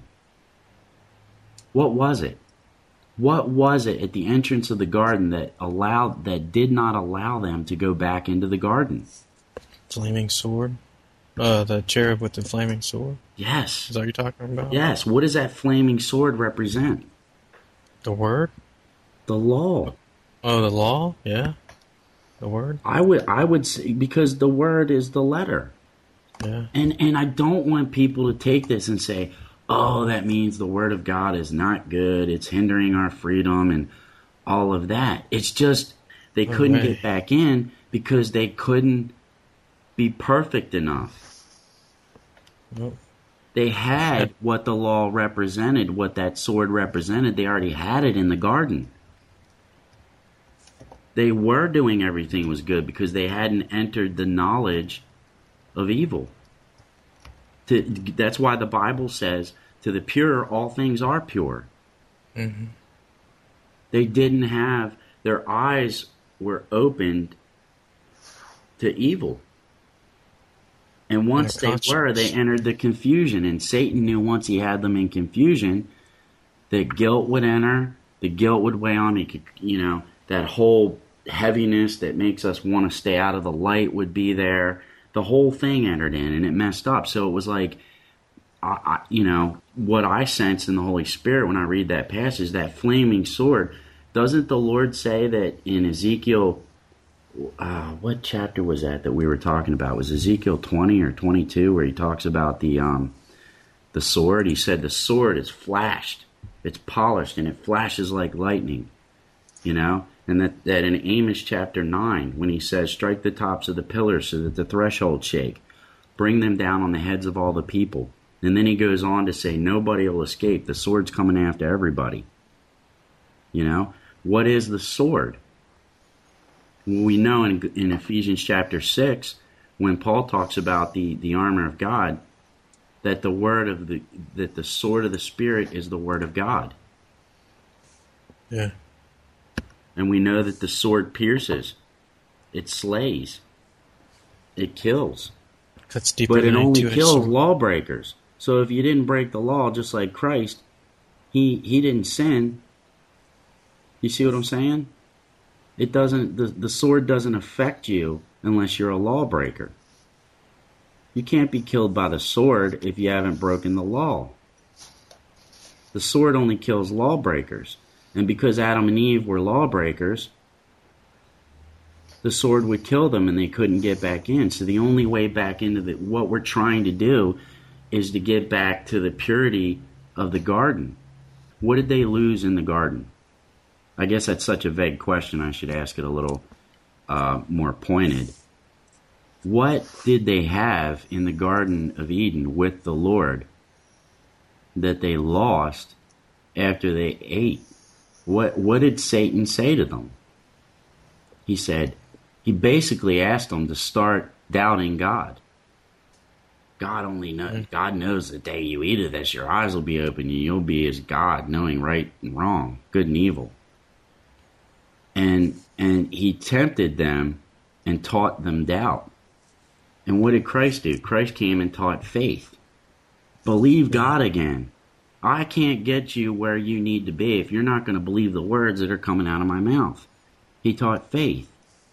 What was it? What was it at the entrance of the garden that did not allow them to go back into the garden? Flaming sword. The cherub with the flaming sword. Yes. Is that what you're talking about? Yes. What does that flaming sword represent? The word? The law. Oh, the law? Yeah. The word? I would say, because the word is the letter. Yeah. And I don't want people to take this and say, oh, that means the word of God is not good, it's hindering our freedom and all of that. It's just they couldn't get back in because they couldn't be perfect enough. Nope. They had what the law represented, what that sword represented. They already had it in the garden. They were doing everything was good because they hadn't entered the knowledge of evil. That's why the Bible says, to the pure, all things are pure. Mm-hmm. They didn't have, their eyes were opened to evil. And once they were, they entered the confusion. And Satan knew once he had them in confusion, that guilt would enter, the guilt would weigh on him. That whole heaviness that makes us want to stay out of the light would be there. The whole thing entered in, and it messed up. So it was like, what I sense in the Holy Spirit when I read that passage, that flaming sword. Doesn't the Lord say that in Ezekiel, what chapter was that we were talking about? Was Ezekiel 20 or 22 where he talks about the sword? He said the sword is flashed, it's polished, and it flashes like lightning. And that in Amos chapter 9, when he says, strike the tops of the pillars so that the threshold shake, bring them down on the heads of all the people. And then he goes on to say, nobody will escape. The sword's coming after everybody. What is the sword? We know in Ephesians chapter 6, when Paul talks about the armor of God, that that the sword of the Spirit is the word of God. Yeah. And we know that the sword pierces, it slays, it kills. Cuts deeper but it than only a two-edged kills sword. lawbreakers. So if you didn't break the law, just like Christ, he didn't sin. You see what I'm saying? It doesn't. The sword doesn't affect you unless you're a lawbreaker. You can't be killed by the sword if you haven't broken the law. The sword only kills lawbreakers. And because Adam and Eve were lawbreakers, the sword would kill them and they couldn't get back in. So the only way back into what we're trying to do is to get back to the purity of the garden. What did they lose in the garden? I guess that's such a vague question. I should ask it a little more pointed. What did they have in the Garden of Eden with the Lord that they lost after they ate? What did Satan say to them? He basically asked them to start doubting God. God only knows. God knows the day you eat of this, your eyes will be open and you'll be as God, knowing right and wrong, good and evil. And he tempted them and taught them doubt. And what did Christ do? Christ came and taught faith. Believe God again. I can't get you where you need to be if you're not going to believe the words that are coming out of my mouth. He taught faith.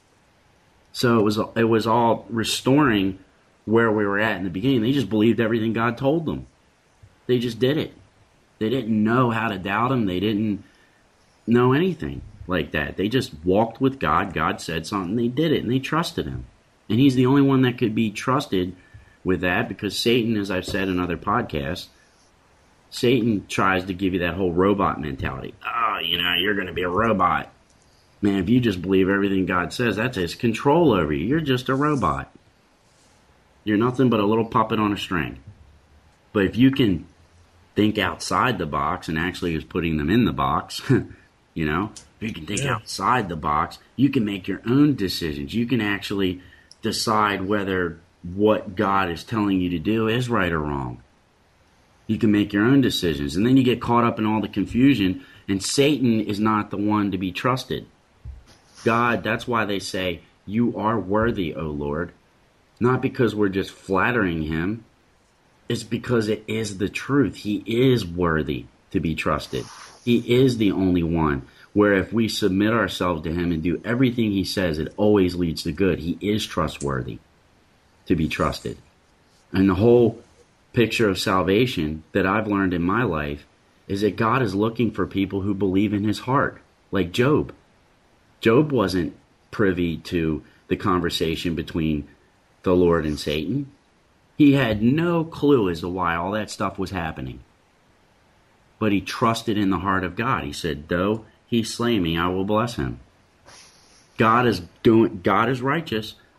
So it was all restoring where we were at in the beginning. They just believed everything God told them. They just did it. They didn't know how to doubt him. They didn't know anything like that. They just walked with God. God said something. They did it, and they trusted him. And he's the only one that could be trusted with that, because Satan, as I've said in other podcasts, Satan tries to give you that whole robot mentality. Oh, you're going to be a robot. Man, if you just believe everything God says, that's his control over you. You're just a robot. You're nothing but a little puppet on a string. But if you can think outside the box, and actually is putting them in the box, if you can think outside the box, you can make your own decisions. You can actually decide whether what God is telling you to do is right or wrong. You can make your own decisions. And then you get caught up in all the confusion, and Satan is not the one to be trusted. God, that's why they say, you are worthy, O Lord. Not because we're just flattering him. It's because it is the truth. He is worthy to be trusted. He is the only one where if we submit ourselves to him and do everything he says, it always leads to good. He is trustworthy to be trusted. And the whole picture of salvation that I've learned in my life is that God is looking for people who believe in his heart, like Job. Job wasn't privy to the conversation between the Lord and Satan. He had no clue as to why all that stuff was happening. But he trusted in the heart of God. He said, though he slay me, I will bless him. God is righteous.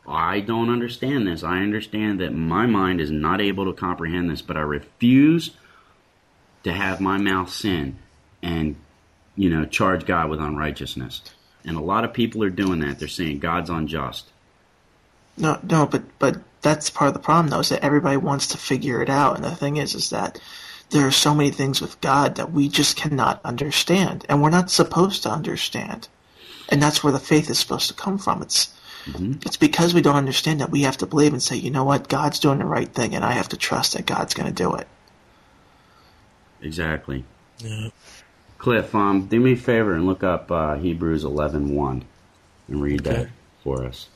I don't understand this. I understand that my mind is not able to comprehend this, but I refuse to have my mouth sin and, charge God with unrighteousness. And a lot of people are doing that. They're saying God's unjust. No, but that's part of the problem, though, is that everybody wants to figure it out. And the thing is that there are so many things with God that we just cannot understand, and we're not supposed to understand. And that's where the faith is supposed to come from. It's because we don't understand that we have to believe and say, you know what, God's doing the right thing, and I have to trust that God's going to do it. Exactly. Yeah. Cliff, do me a favor and look up Hebrews 11:1 and read that for us.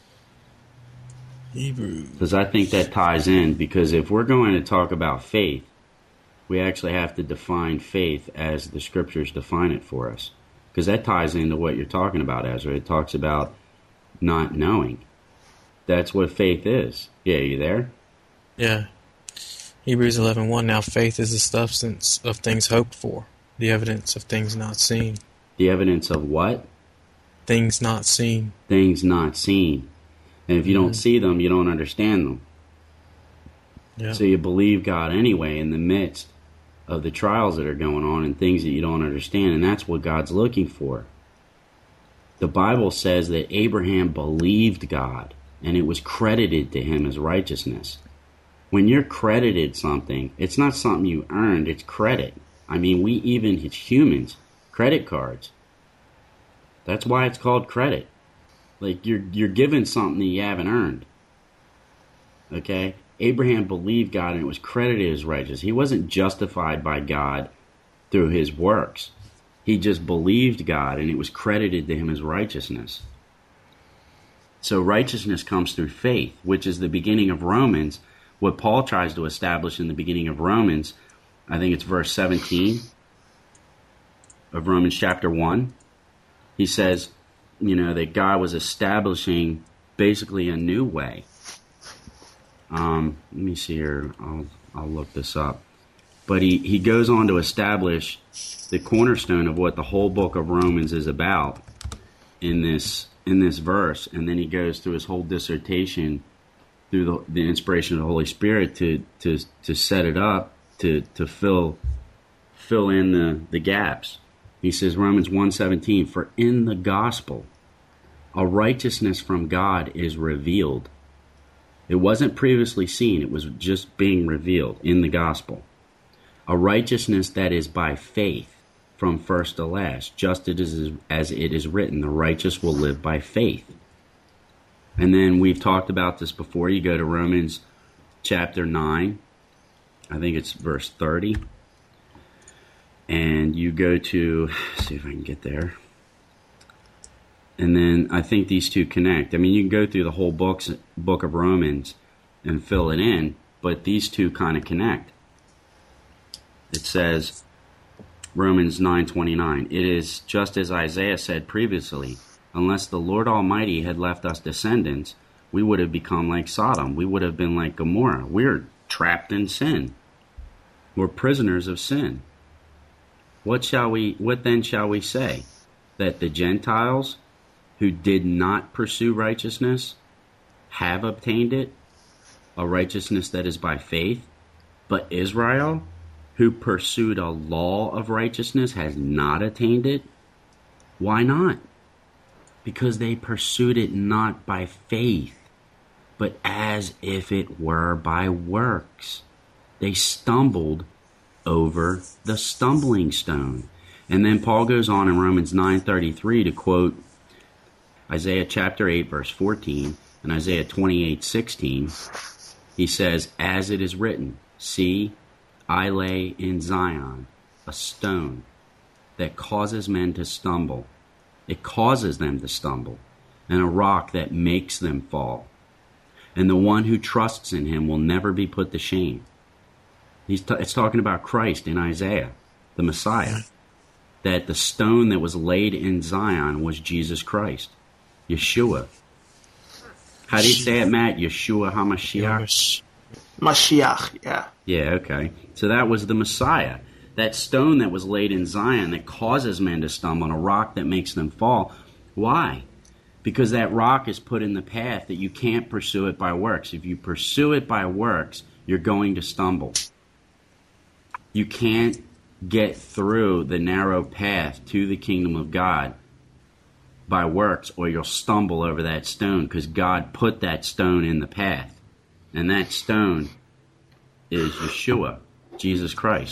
Hebrews. Because I think that ties in, because if we're going to talk about faith, we actually have to define faith as the Scriptures define it for us. Because that ties into what you're talking about, Ezra. It talks about not knowing. That's what faith is. Yeah, you there? Yeah. Hebrews 11:1. Now faith is the substance of things hoped for, the evidence of things not seen. The evidence of what? Things not seen. Things not seen. And if you don't see them, you don't understand them. Yeah. So you believe God anyway in the midst of the trials that are going on and things that you don't understand, and that's what God's looking for. The Bible says that Abraham believed God, and it was credited to him as righteousness. When you're credited something, it's not something you earned, it's credit. I mean, we even, as humans, credit cards. That's why it's called credit. Like, you're given something that you haven't earned. Okay? Abraham believed God, and it was credited as righteous. He wasn't justified by God through his works. He just believed God, and it was credited to him as righteousness. So righteousness comes through faith, which is the beginning of Romans. What Paul tries to establish in the beginning of Romans, I think it's verse 17 of Romans chapter 1. He says, that God was establishing basically a new way. Let me see here. I'll look this up. But he goes on to establish the cornerstone of what the whole book of Romans is about in this verse, and then he goes through his whole dissertation through the inspiration of the Holy Spirit to set it up to fill in the gaps. He says, Romans 1:17, for in the gospel a righteousness from God is revealed. It wasn't previously seen, it was just being revealed in the gospel. A righteousness that is by faith from first to last, just as it is written, the righteous will live by faith. And then we've talked about this before. You go to Romans chapter 9, I think it's verse 30. And you go to, see if I can get there. And then I think these two connect. I mean, you can go through the whole book of Romans and fill it in, but these two kind of connect. It says, Romans 9:29, it is just as Isaiah said previously, unless the Lord Almighty had left us descendants, we would have become like Sodom. We would have been like Gomorrah. We're trapped in sin. We're prisoners of sin. What then shall we say? That the Gentiles who did not pursue righteousness have obtained it, a righteousness that is by faith, but Israel, who pursued a law of righteousness, has not attained it? Why not? Because they pursued it not by faith, but as if it were by works. They stumbled over the stumbling stone. And then Paul goes on in Romans 9:33 to quote Isaiah chapter 8 verse 14 and Isaiah 28:16. He says, as it is written, see, I lay in Zion a stone that causes men to stumble. It causes them to stumble, and a rock that makes them fall. And the one who trusts in him will never be put to shame. It's talking about Christ in Isaiah, the Messiah. That the stone that was laid in Zion was Jesus Christ, Yeshua. How do you say it, Matt? Yeshua HaMashiach? Mashiach, yeah. Yeah, okay. So that was the Messiah. That stone that was laid in Zion that causes men to stumble, on a rock that makes them fall. Why? Because that rock is put in the path that you can't pursue it by works. If you pursue it by works, you're going to stumble. You can't get through the narrow path to the kingdom of God by works, or you'll stumble over that stone, because God put that stone in the path. And that stone is Yeshua, Jesus Christ.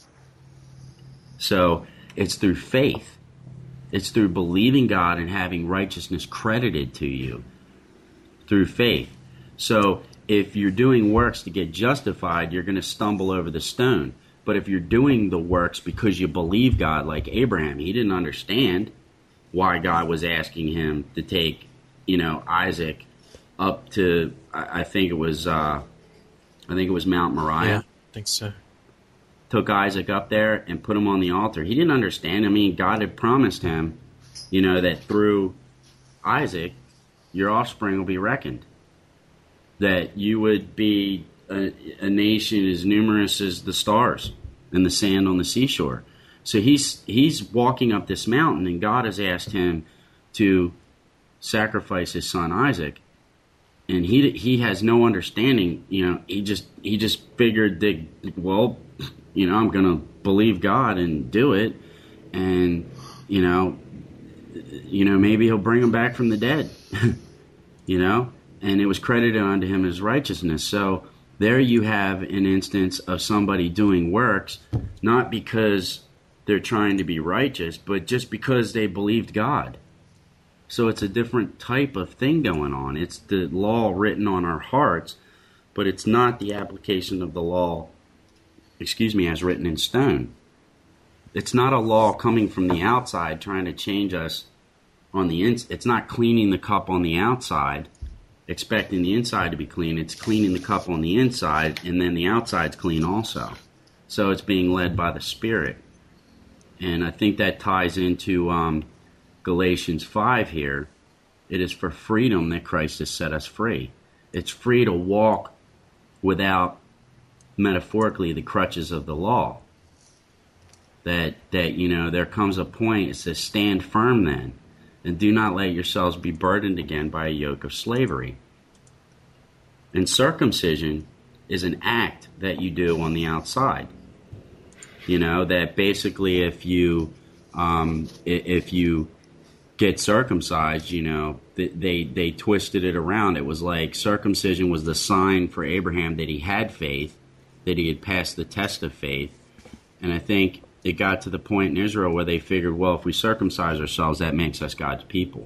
So it's through faith. It's through believing God and having righteousness credited to you through faith. So if you're doing works to get justified, you're going to stumble over the stone. But if you're doing the works because you believe God, like Abraham, he didn't understand why God was asking him to take, Isaac up to, I think it was Mount Moriah. Yeah, I think so. Took Isaac up there and put him on the altar. He didn't understand. I mean, God had promised him, that through Isaac, your offspring will be reckoned. That you would be a nation as numerous as the stars and the sand on the seashore. So he's walking up this mountain, and God has asked him to sacrifice his son Isaac, and he has no understanding. He just figured that, well, I'm going to believe God and do it, and maybe he'll bring him back from the dead, and it was credited unto him as righteousness. So there you have an instance of somebody doing works, not because they're trying to be righteous, but just because they believed God. So it's a different type of thing going on. It's the law written on our hearts, but it's not the application of the law, as written in stone. It's not a law coming from the outside trying to change us on the inside. It's not cleaning the cup on the outside, expecting the inside to be clean. It's cleaning the cup on the inside, and then the outside's clean also. So it's being led by the Spirit. And I think that ties into Galatians 5 here. It is for freedom that Christ has set us free. It's free to walk without, metaphorically, the crutches of the law. That there comes a point, it says, stand firm then, and do not let yourselves be burdened again by a yoke of slavery. And circumcision is an act that you do on the outside. That basically if you get circumcised, they twisted it around. It was like circumcision was the sign for Abraham that he had faith, that he had passed the test of faith. And I think it got to the point in Israel where they figured, well, if we circumcise ourselves, that makes us God's people.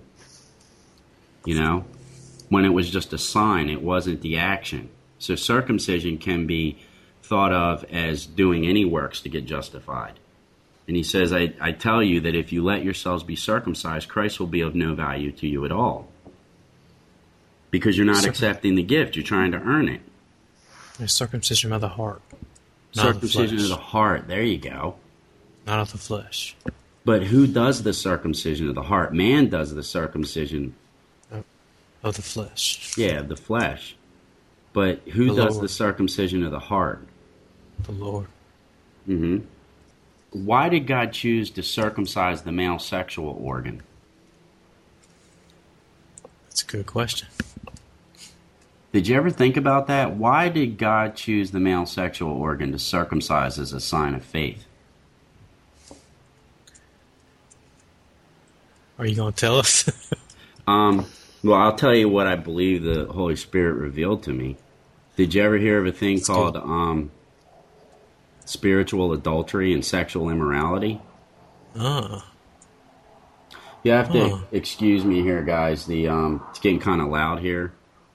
When it was just a sign, it wasn't the action. So circumcision can be thought of as doing any works to get justified. And he says, I tell you that if you let yourselves be circumcised, Christ will be of no value to you at all. Because you're not accepting the gift, you're trying to earn it. It's circumcision of the heart. Circumcision of the heart, there you go. Not of the flesh. But who does the circumcision of the heart? Man does the circumcision of the flesh. Yeah, of the flesh. But who does the circumcision of the heart? The Lord. Mm-hmm. Why did God choose to circumcise the male sexual organ? That's a good question. Did you ever think about that? Why did God choose the male sexual organ to circumcise as a sign of faith? Are you going to tell us? Well, I'll tell you what I believe the Holy Spirit revealed to me. Did you ever hear of a thing called spiritual adultery and sexual immorality? You have to excuse me here, guys. It's getting kind of loud here.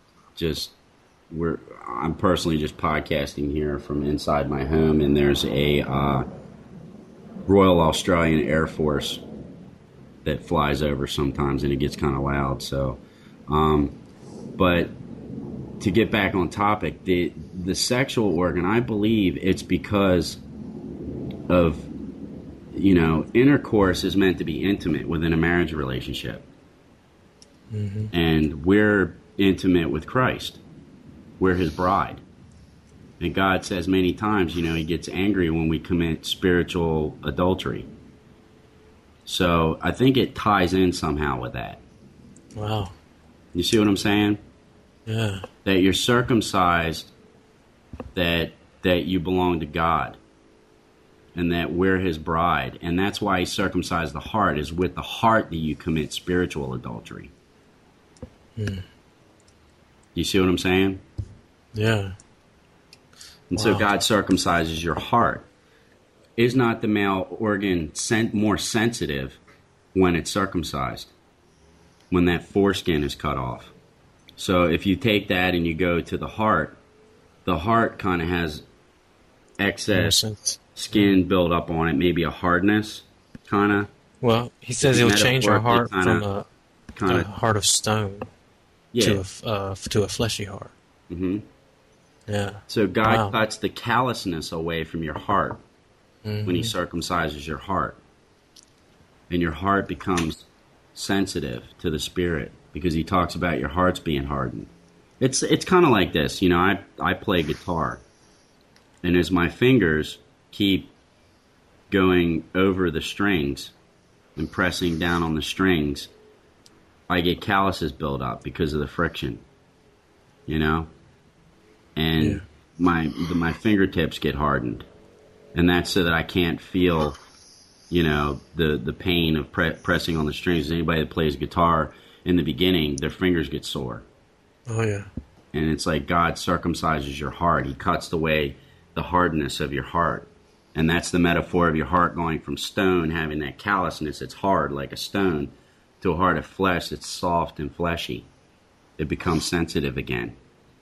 I'm personally just podcasting here from inside my home, and there's a Royal Australian Air Force that flies over sometimes, and it gets kind of loud. So, but to get back on topic, the sexual organ, I believe it's because of, intercourse is meant to be intimate within a marriage relationship. Mm-hmm. And we're intimate with Christ. We're his bride. And God says many times, he gets angry when we commit spiritual adultery. So I think it ties in somehow with that. Wow. You see what I'm saying? Yeah. That you're circumcised, that you belong to God, and that we're his bride. And that's why he circumcised the heart, is with the heart that you commit spiritual adultery. You see what I'm saying? Yeah. And so God circumcises your heart. Is not the male organ more sensitive when it's circumcised, when that foreskin is cut off? So if you take that and you go to the heart kind of has excess skin build up on it, maybe a hardness, kind of. Well, he says he'll change our heart from a heart of stone to a fleshy heart. Mm-hmm. Yeah. So God cuts the callousness away from your heart when he circumcises your heart. And your heart becomes sensitive to the Spirit, because he talks about your hearts being hardened. It's kind of like this. You know, I play guitar, and as my fingers keep going over the strings and pressing down on the strings, I get calluses build up because of the friction, you know? And my fingertips get hardened. And that's so that I can't feel, you know, the pain of pressing on the strings. Anybody that plays guitar in the beginning, their fingers get sore. Oh, yeah. And it's like God circumcises your heart. He cuts away the hardness of your heart. And that's the metaphor of your heart going from stone, having that callousness, it's hard like a stone, to a heart of flesh that's soft and fleshy. It becomes sensitive again.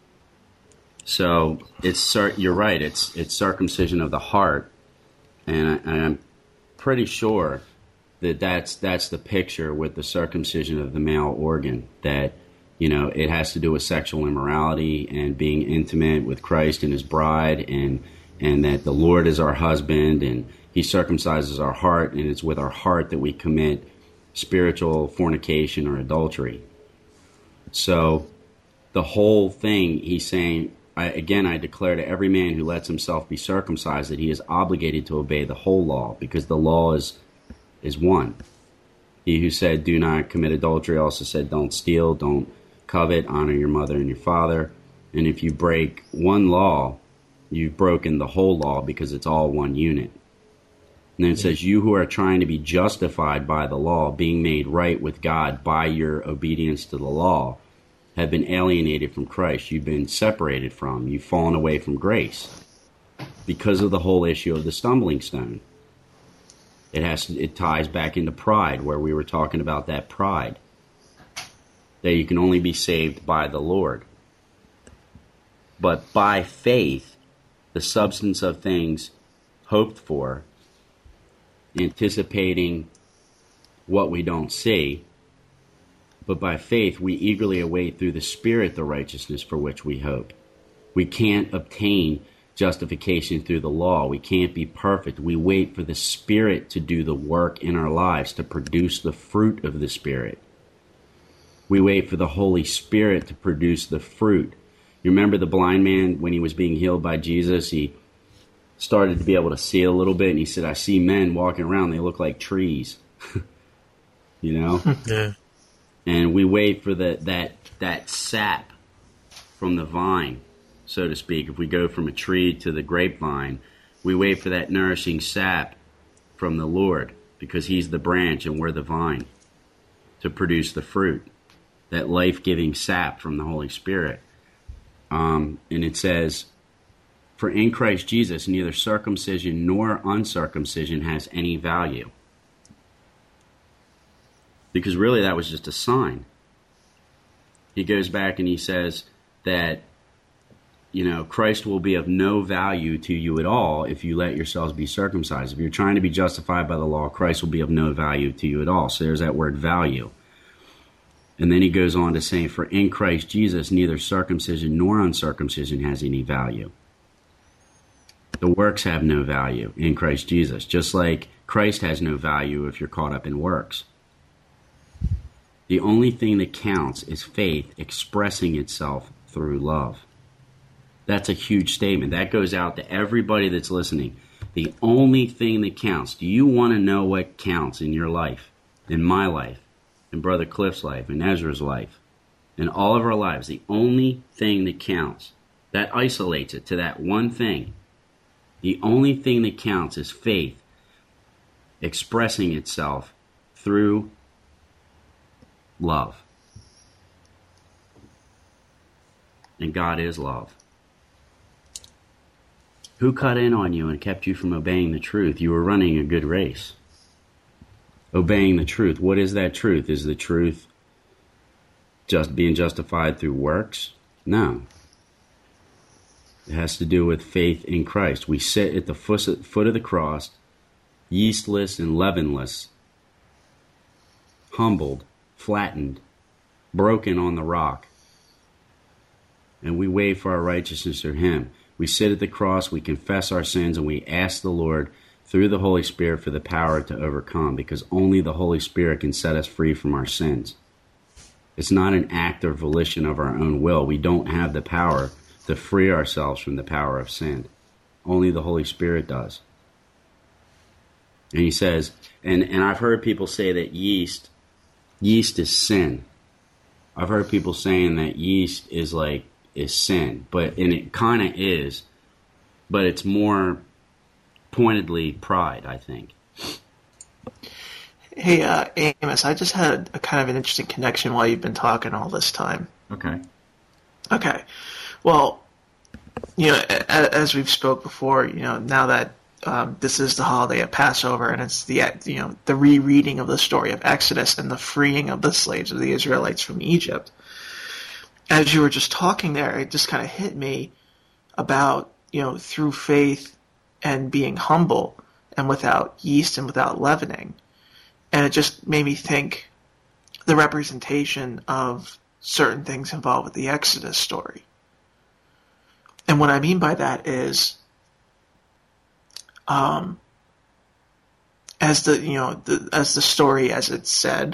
So you're right, it's circumcision of the heart. And I'm pretty sure that's the picture with the circumcision of the male organ, that, you know, it has to do with sexual immorality and being intimate with Christ and his bride, and that the Lord is our husband, and he circumcises our heart, and it's with our heart that we commit spiritual fornication or adultery. So the whole thing, he's saying, I declare to every man who lets himself be circumcised that he is obligated to obey the whole law, because the law is one. He who said, do not commit adultery, also said, don't steal, don't covet, honor your mother and your father. And if you break one law, you've broken the whole law, because it's all one unit. And then it says, you who are trying to be justified by the law, being made right with God by your obedience to the law, have been alienated from Christ. You've been separated from. You've fallen away from grace because of the whole issue of the stumbling stone. It ties back into pride, where we were talking about that pride, that you can only be saved by the Lord. But by faith, the substance of things hoped for, anticipating what we don't see. But by faith, we eagerly await through the Spirit the righteousness for which we hope. We can't obtain justification through the law. We can't be perfect. We wait for the Spirit to do the work in our lives, to produce the fruit of the Spirit. We wait for the Holy Spirit to produce the fruit. You remember the blind man, when he was being healed by Jesus, he started to be able to see a little bit, and he said, I see men walking around, they look like trees. You know? Yeah. And we wait for that sap from the vine, so to speak. If we go from a tree to the grapevine, we wait for that nourishing sap from the Lord, because he's the branch and we're the vine, to produce the fruit, that life-giving sap from the Holy Spirit. And it says, for in Christ Jesus, neither circumcision nor uncircumcision has any value. Because really that was just a sign. He goes back and he says that, you know, Christ will be of no value to you at all if you let yourselves be circumcised. If you're trying to be justified by the law, Christ will be of no value to you at all. So there's that word value. And then he goes on to say, for in Christ Jesus, neither circumcision nor uncircumcision has any value. The works have no value in Christ Jesus, just like Christ has no value if you're caught up in works. The only thing that counts is faith expressing itself through love. That's a huge statement. That goes out to everybody that's listening. The only thing that counts. Do you want to know what counts in your life, in my life? in Brother Cliff's life, in Ezra's life, in all of our lives, the only thing that counts, that isolates it to that one thing, the only thing that counts is faith expressing itself through love. And God is love. Who cut in on you and kept you from obeying the truth? You were running a good race. Obeying the truth. What is that truth? Is the truth just being justified through works? No. It has to do with faith in Christ. We sit at the foot of the cross, yeastless and leavenless, humbled, flattened, broken on the rock. And we wait for our righteousness through Him. We sit at the cross, we confess our sins, and we ask the Lord through the Holy Spirit for the power to overcome, because only the Holy Spirit can set us free from our sins. It's not an act or volition of our own will. We don't have the power to free ourselves from the power of sin. Only the Holy Spirit does. And he says, and I've heard people say that yeast is sin. I've heard people saying that yeast is sin, and it kind of is, but it's more pointedly pride, I think. Hey, Amos, I just had a kind of an interesting connection while you've been talking all this time. Okay. Well, as we've spoke before, now that this is the holiday of Passover, and it's the rereading of the story of Exodus and the freeing of the slaves of the Israelites from Egypt. As you were just talking there, it just kind of hit me about, through faith and being humble and without yeast and without leavening. And it just made me think the representation of certain things involved with the Exodus story. And what I mean by that is, as the story as it said,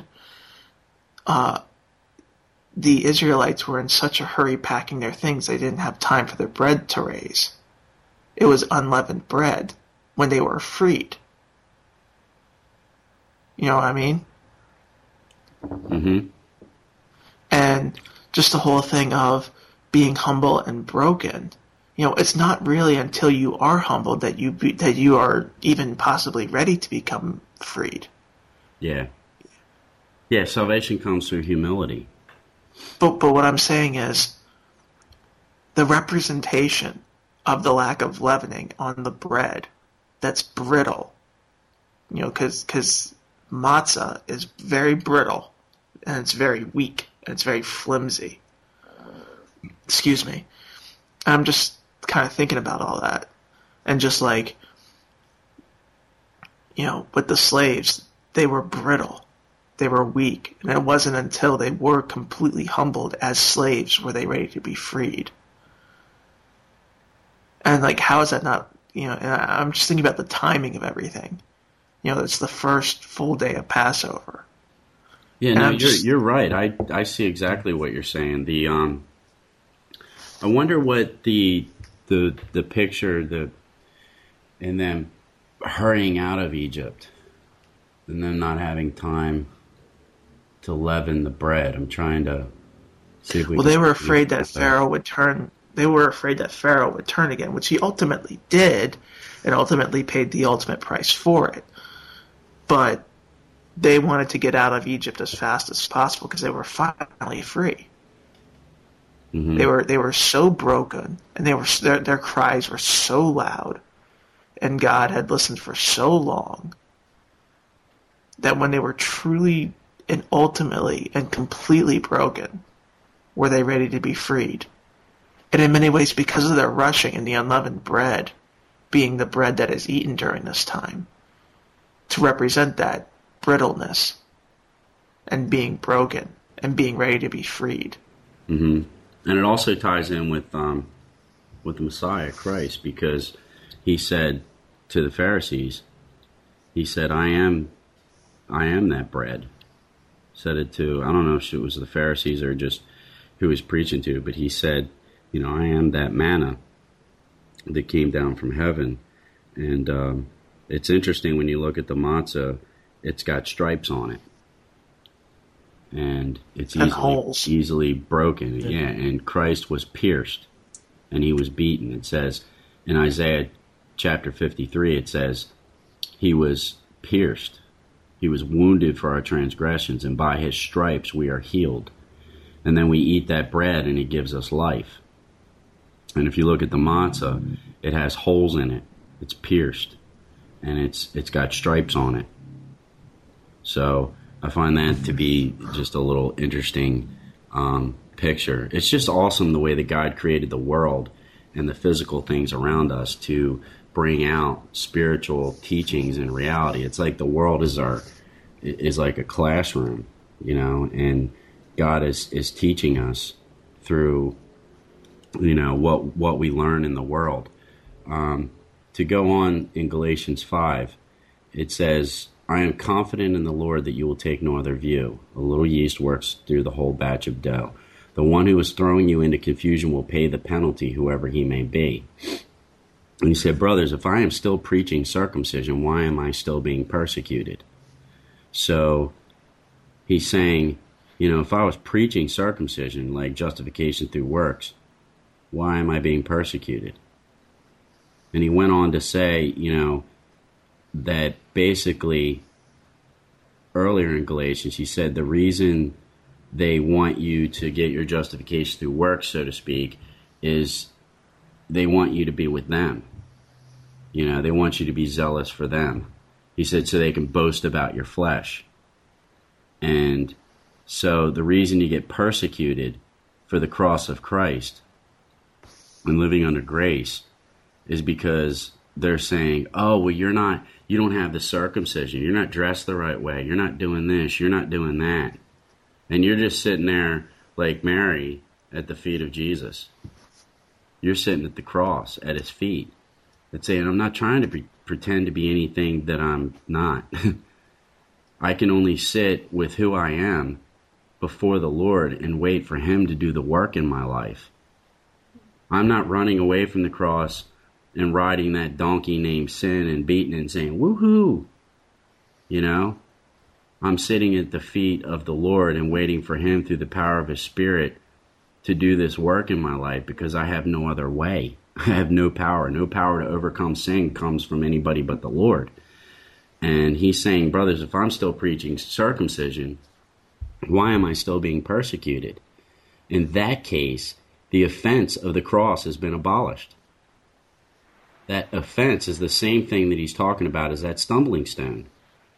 the Israelites were in such a hurry packing their things they didn't have time for their bread to raise. It was unleavened bread when they were freed. You know what I mean? Mm-hmm. And just the whole thing of being humble and broken. It's not really until you are humbled that you are even possibly ready to become freed. Yeah. Yeah, salvation comes through humility. But what I'm saying is the representation of the lack of leavening on the bread that's brittle. Because matzah is very brittle and it's very weak and it's very flimsy. Excuse me. I'm just kind of thinking about all that. And just with the slaves, they were brittle. They were weak. And it wasn't until they were completely humbled as slaves were they ready to be freed. And how is that not, and I'm just thinking about the timing of everything. It's the first full day of Passover. Yeah, no, you're right. I see exactly what you're saying. I wonder what the picture and them hurrying out of Egypt and them not having time to leaven the bread. I'm trying to see if we. Well, they were afraid that Pharaoh would turn. They were afraid that Pharaoh would turn again, which he ultimately did, and ultimately paid the ultimate price for it. But they wanted to get out of Egypt as fast as possible because they were finally free. Mm-hmm. They were so broken, and their cries were so loud, and God had listened for so long that when they were truly and ultimately and completely broken, were they ready to be freed. And in many ways, because of their rushing and the unleavened bread being the bread that is eaten during this time, to represent that brittleness and being broken and being ready to be freed. Mm-hmm. And it also ties in with the Messiah, Christ, because he said to the Pharisees, he said, I am that bread. Said it to, I don't know if it was the Pharisees or just who he was preaching to, but he said, I am that manna that came down from heaven. And it's interesting when you look at the matzah, it's got stripes on it. and it's And holes. easily broken. Yeah, and Christ was pierced, and he was beaten. It says in Isaiah chapter 53, it says, he was pierced. He was wounded for our transgressions, and by his stripes we are healed. And then we eat that bread, and it gives us life. And if you look at the matzah, it has holes in it. It's pierced, and it's got stripes on it. So I find that to be just a little interesting picture. It's just awesome the way that God created the world and the physical things around us to bring out spiritual teachings and reality. It's like the world is like a classroom, and God is teaching us through, what we learn in the world. To go on in Galatians 5, it says, I am confident in the Lord that you will take no other view. A little yeast works through the whole batch of dough. The one who is throwing you into confusion will pay the penalty, whoever he may be. And he said, brothers, if I am still preaching circumcision, why am I still being persecuted? So he's saying, if I was preaching circumcision, like justification through works, why am I being persecuted? And he went on to say, that basically earlier in Galatians, he said the reason they want you to get your justification through works, so to speak, is they want you to be with them. They want you to be zealous for them. He said so they can boast about your flesh. And so the reason you get persecuted for the cross of Christ and living under grace is because they're saying, oh, well, you don't have the circumcision. You're not dressed the right way. You're not doing this. You're not doing that. And you're just sitting there like Mary at the feet of Jesus. You're sitting at the cross at his feet. It's saying, I'm not trying to pretend to be anything that I'm not. I can only sit with who I am before the Lord and wait for him to do the work in my life. I'm not running away from the cross and riding that donkey named sin and beating it and saying, woohoo! I'm sitting at the feet of the Lord and waiting for him through the power of his Spirit to do this work in my life because I have no other way. I have no power. No power to overcome sin comes from anybody but the Lord. And he's saying, brothers, if I'm still preaching circumcision, why am I still being persecuted? In that case, the offense of the cross has been abolished. That offense is the same thing that he's talking about as that stumbling stone.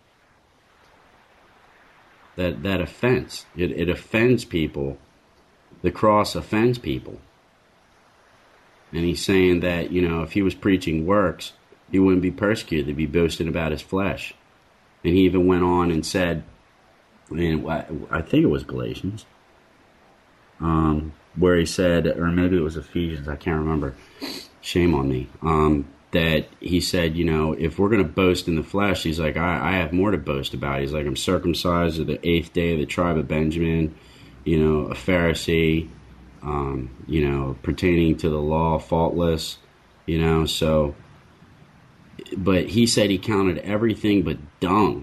That offense, it offends people. The cross offends people. And he's saying that, if he was preaching works, he wouldn't be persecuted. He'd be boasting about his flesh. And he even went on and said, I think it was Galatians, where he said, or maybe it was Ephesians, I can't remember. Shame on me. That he said, if we're going to boast in the flesh, he's like, I have more to boast about. He's like, I'm circumcised of the 8th day of the tribe of Benjamin, a Pharisee, pertaining to the law, faultless, so, but he said he counted everything but dung,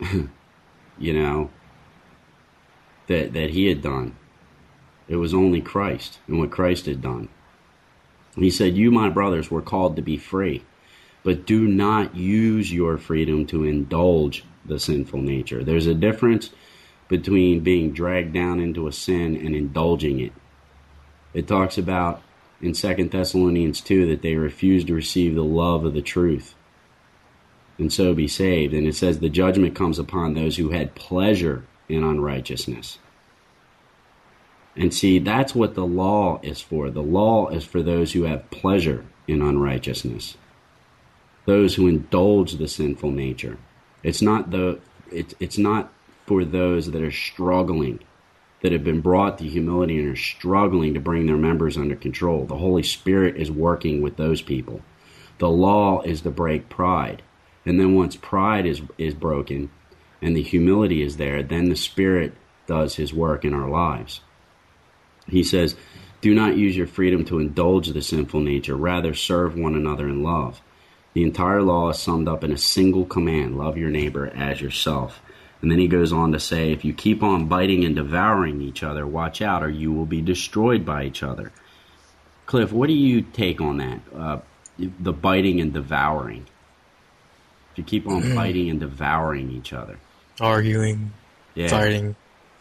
that he had done. It was only Christ and what Christ had done. He said, you, my brothers, were called to be free, but do not use your freedom to indulge the sinful nature. There's a difference between being dragged down into a sin and indulging it. It talks about in 2 Thessalonians 2 that they refused to receive the love of the truth and so be saved. And it says the judgment comes upon those who had pleasure in unrighteousness. And see, that's what the law is for. The law is for those who have pleasure in unrighteousness, those who indulge the sinful nature. It's not for those that are struggling, that have been brought to humility and are struggling to bring their members under control. The Holy Spirit is working with those people. The law is to break pride. And then once pride is broken and the humility is there, then the Spirit does his work in our lives. He says, do not use your freedom to indulge the sinful nature. Rather, serve one another in love. The entire law is summed up in a single command: love your neighbor as yourself. And then he goes on to say, if you keep on biting and devouring each other, watch out or you will be destroyed by each other. Cliff, what do you take on that? The biting and devouring. If you keep on biting and devouring each other. Arguing, fighting.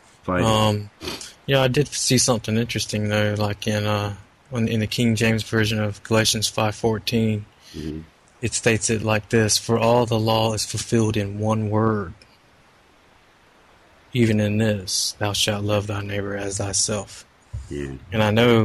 I did see something interesting though, like in the King James version of Galatians 5:14. Mm-hmm. It states it like this: "For all the law is fulfilled in one word, even in this, thou shalt love thy neighbor as thyself." Yeah. And I know,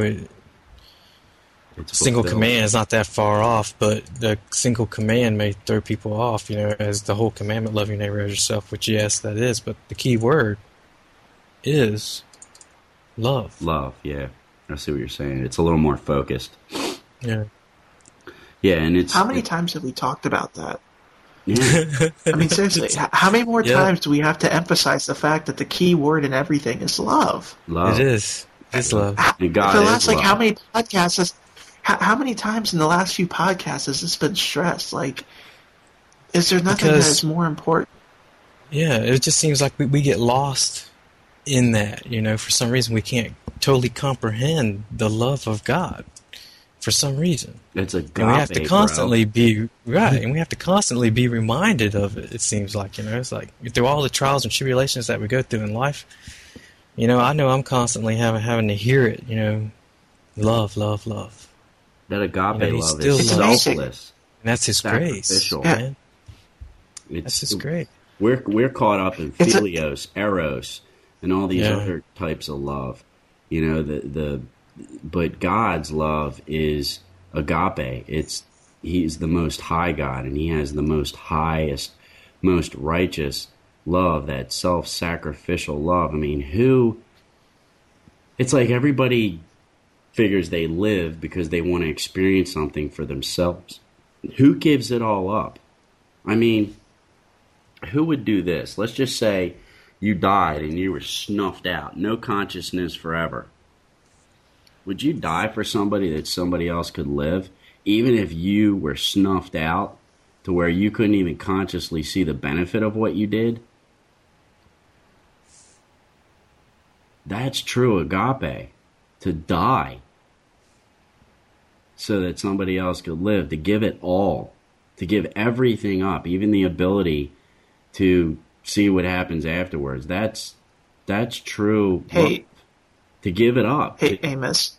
single command is not that far off, but the single command may throw people off, as the whole commandment, love your neighbor as yourself, which yes, that is, but the key word is love. Love, yeah. I see what you're saying. It's a little more focused. Yeah. Yeah, and it's... How many times have we talked about that? Yeah. I mean, seriously, how many more times do we have to emphasize the fact that the key word in everything is love? Love. It is. It's love. And God for the is last, love. how many podcasts how many times in the last few podcasts has this been stressed? Like, is there nothing that is more important? Yeah, it just seems like we get lost in that, for some reason we can't totally comprehend the love of God for some reason. It's a and we have to constantly be and we have to constantly be reminded of it. It seems like, it's like through all the trials and tribulations that we go through in life, I know I'm constantly having to hear it, love, love, love. That agape love still is selfless. And that's His grace, man. That's His grace. We're caught up in philios, eros, and all these other types of love. But God's love is agape. He's the most high God, and He has the most highest, most righteous love, that self-sacrificial love. I mean, it's like everybody figures they live because they want to experience something for themselves. Who gives it all up? I mean, who would do this? Let's just say you died and you were snuffed out, no consciousness forever. Would you die for somebody that somebody else could live, even if you were snuffed out to where you couldn't even consciously see the benefit of what you did? That's true agape, to die so that somebody else could live, to give it all, to give everything up, even the ability to see what happens afterwards. That's true. Hey, to give it up. Hey, Amos.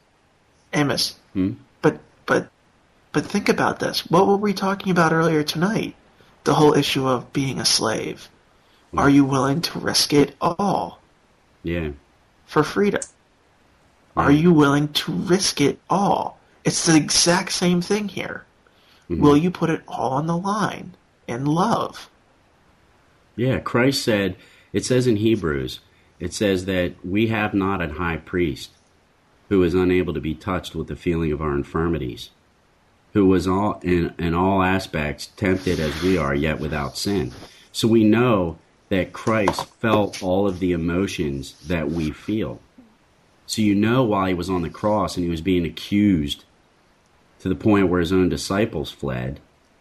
But think about this. What were we talking about earlier tonight? The whole issue of being a slave. Are you willing to risk it all? Yeah. For freedom. Are you willing to risk it all? It's the exact same thing here. Mm-hmm. Will you put it all on the line in love? Yeah, Christ said, it says in Hebrews, it says that we have not a high priest who is unable to be touched with the feeling of our infirmities, who was all in all aspects tempted as we are, yet without sin. So we know that Christ felt all of the emotions that we feel. So while he was on the cross and he was being accused to the point where his own disciples fled,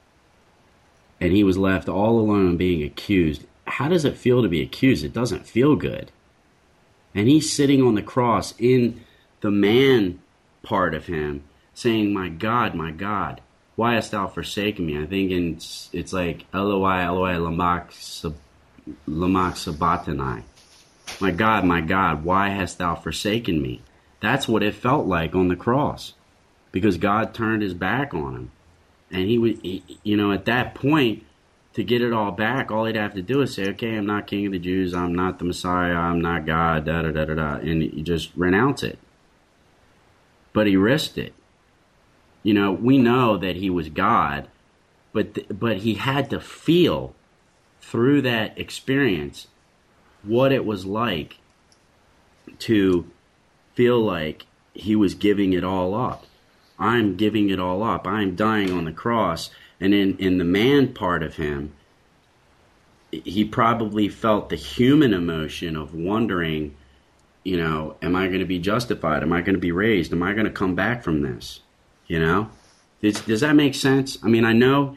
and he was left all alone being accused, how does it feel to be accused? It doesn't feel good. And he's sitting on the cross in the man part of him saying, my God, why hast thou forsaken me? I think it's like, Eloi, Eloi, lama sabachthani. My God, why hast thou forsaken me? That's what it felt like on the cross, because God turned his back on him. And at that point, to get it all back, all he'd have to do is say, okay, I'm not king of the Jews, I'm not the Messiah, I'm not God, da-da-da-da-da, and you just renounce it. But he risked it. We know that he was God, but he had to feel through that experience what it was like to feel like he was giving it all up. I'm giving it all up. I'm dying on the cross. And in the man part of him, he probably felt the human emotion of wondering, am I going to be justified? Am I going to be raised? Am I going to come back from this? Does that make sense? I mean, I know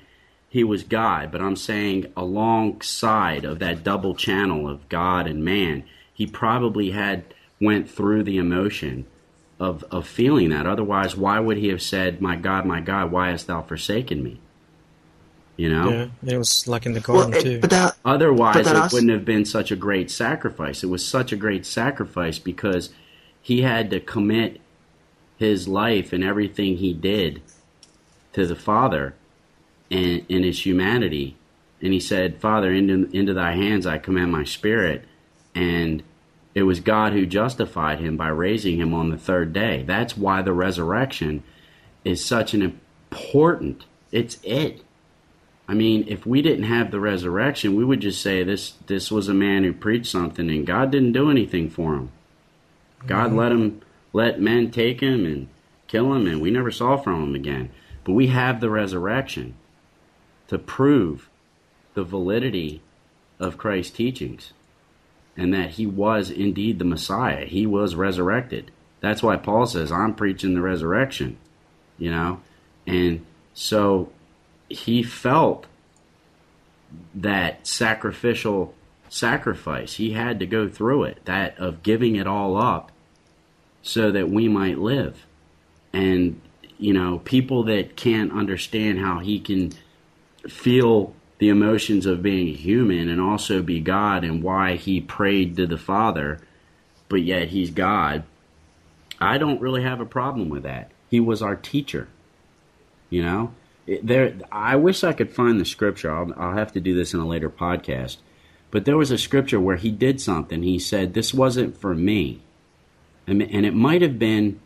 he was God, but I'm saying alongside of that double channel of God and man, he probably went through the emotion of feeling that. Otherwise, why would he have said, my God, why hast thou forsaken me? You know? Yeah, it was like in the garden too. Otherwise, it wouldn't have been such a great sacrifice. It was such a great sacrifice because he had to commit his life and everything he did to the Father and in his humanity. And he said, Father, into thy hands I commend my spirit. And it was God who justified him by raising him on the third day. That's why the resurrection is such an important, it's it. I mean, if we didn't have the resurrection, we would just say this was a man who preached something and God didn't do anything for him. God let men take him and kill him, and we never saw from him again. But we have the resurrection to prove the validity of Christ's teachings and that he was indeed the Messiah. He was resurrected. That's why Paul says, I'm preaching the resurrection, you know? And so he felt that sacrificial sacrifice. He had to go through it, that of giving it all up so that we might live. And, you know, people that can't understand how he can feel the emotions of being human and also be God and why he prayed to the Father, but yet he's God, I don't really have a problem with that. He was our teacher, you know? I wish I could find the scripture. I'll have to do this in a later podcast. But there was a scripture where he did something. He said, this wasn't for me. And it might have been,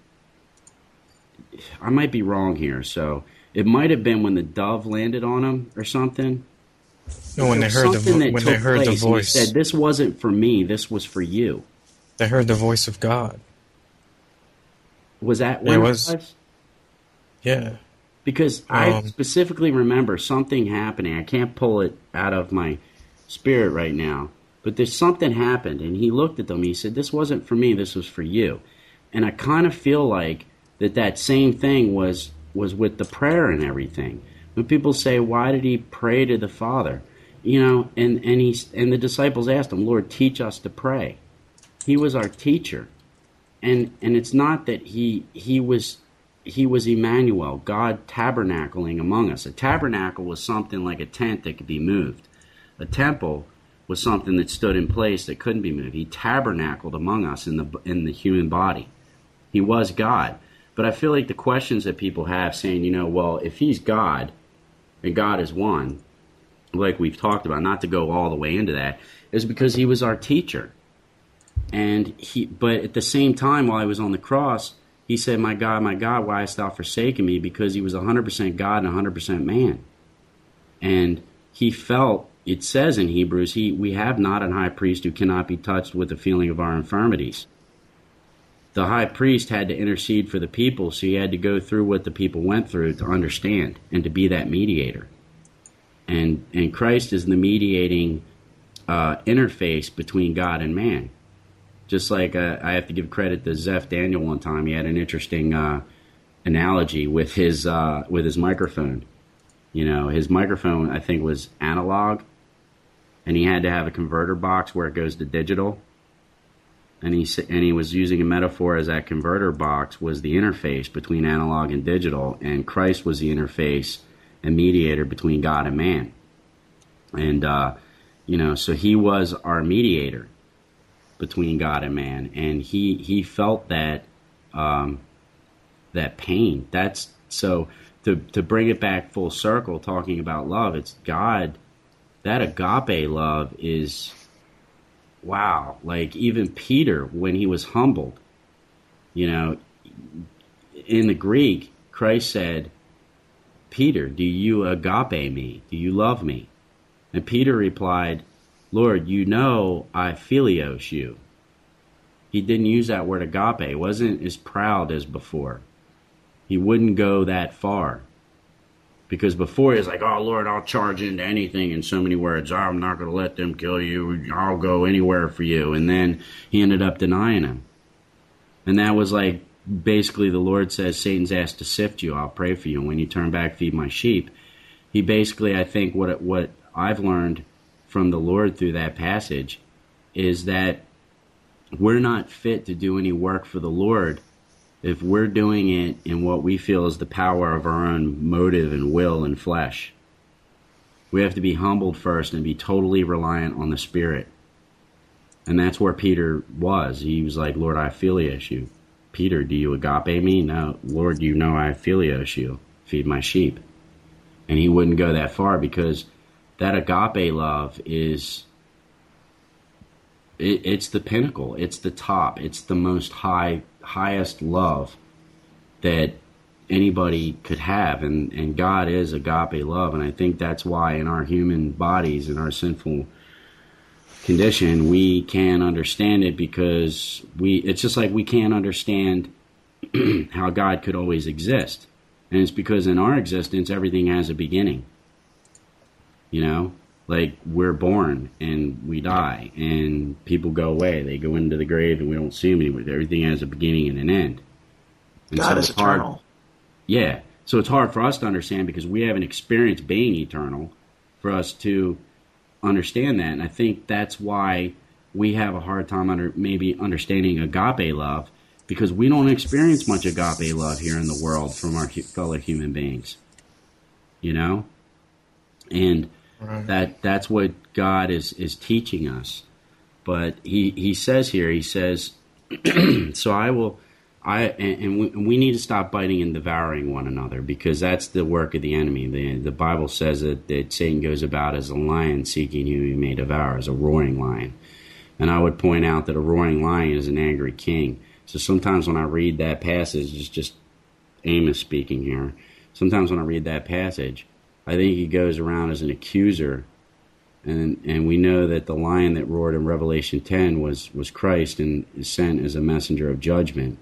I might be wrong here, so it might have been when the dove landed on him or something. No, when they heard the voice. He said, this wasn't for me, this was for you. They heard the voice of God. Was that when it was? Yeah. Because I specifically remember something happening. I can't pull it out of my spirit right now. But there's something happened, and he looked at them. He said, this wasn't for me, this was for you. And I kind of feel like that same thing was with the prayer and everything. When people say, why did he pray to the Father? You know, and the disciples asked him, Lord, teach us to pray. He was our teacher. And it's not that he was Emmanuel, God tabernacling among us. A tabernacle was something like a tent that could be moved. A temple was something that stood in place that couldn't be moved. He tabernacled among us in the human body. He was God. But I feel like the questions that people have saying, you know, well, if he's God and God is one, like we've talked about, not to go all the way into that, is because he was our teacher. But at the same time, while he was on the cross, he said, my God, why hast thou forsaken me? Because he was 100% God and 100% man. And he felt, it says in Hebrews, we have not an high priest who cannot be touched with the feeling of our infirmities. The high priest had to intercede for the people, so he had to go through what the people went through to understand and to be that mediator. And Christ is the mediating interface between God and man. Just like I have to give credit to Zeph Daniel one time. He had an interesting analogy with his microphone. You know, his microphone, I think, was analog, and he had to have a converter box where it goes to digital. And he was using a metaphor as that converter box was the interface between analog and digital, and Christ was the interface and mediator between God and man. And, you know, so he was our mediator between God and man, and he felt that that pain. That's so to bring it back full circle, talking about love. It's God. That agape love is wow. Like even Peter, when he was humbled, you know, in the Greek, Christ said, "Peter, do you agape me? Do you love me?" And Peter replied, "Lord, you know I philios you." He didn't use that word agape. He wasn't as proud as before. He wouldn't go that far. Because before he was like, "Oh, Lord, I'll charge into anything," in so many words. "I'm not going to let them kill you. I'll go anywhere for you." And then he ended up denying him. And that was like, basically the Lord says, Satan's asked to sift you. I'll pray for you. And when you turn back, feed my sheep. he basically, I think, what I've learned from the Lord through that passage is that we're not fit to do any work for the Lord if we're doing it in what we feel is the power of our own motive and will and flesh. We have to be humbled first and be totally reliant on the Spirit. And that's where Peter was. He was like, Lord, I philios you. Peter, do you agape me? No. Lord, you know I philios you. Feed my sheep. And he wouldn't go that far because that agape love is... It's the pinnacle. It's the top. It's the most highest love that anybody could have. And God is agape love. And I think that's why in our human bodies, in our sinful condition, we can't understand it because it's just like we can't understand how God could always exist. And it's because in our existence, everything has a beginning. You know? Like, we're born and we die and people go away. They go into the grave and we don't see them anymore. Everything has a beginning and an end. And God is eternal. Yeah. So it's hard for us to understand because we haven't experienced being eternal for us to understand that. And I think that's why we have a hard time maybe understanding agape love, because we don't experience much agape love here in the world from our fellow human beings. You know? And... That's what God is teaching us. But he says here, he says, so we need to stop biting and devouring one another, because that's the work of the enemy. The Bible says that Satan goes about as a lion seeking whom he may devour, as a roaring lion. And I would point out that a roaring lion is an angry king. So sometimes when I read that passage, it's just Amos speaking here. Sometimes when I read that passage, I think he goes around as an accuser, and we know that the lion that roared in Revelation 10 was Christ and is sent as a messenger of judgment.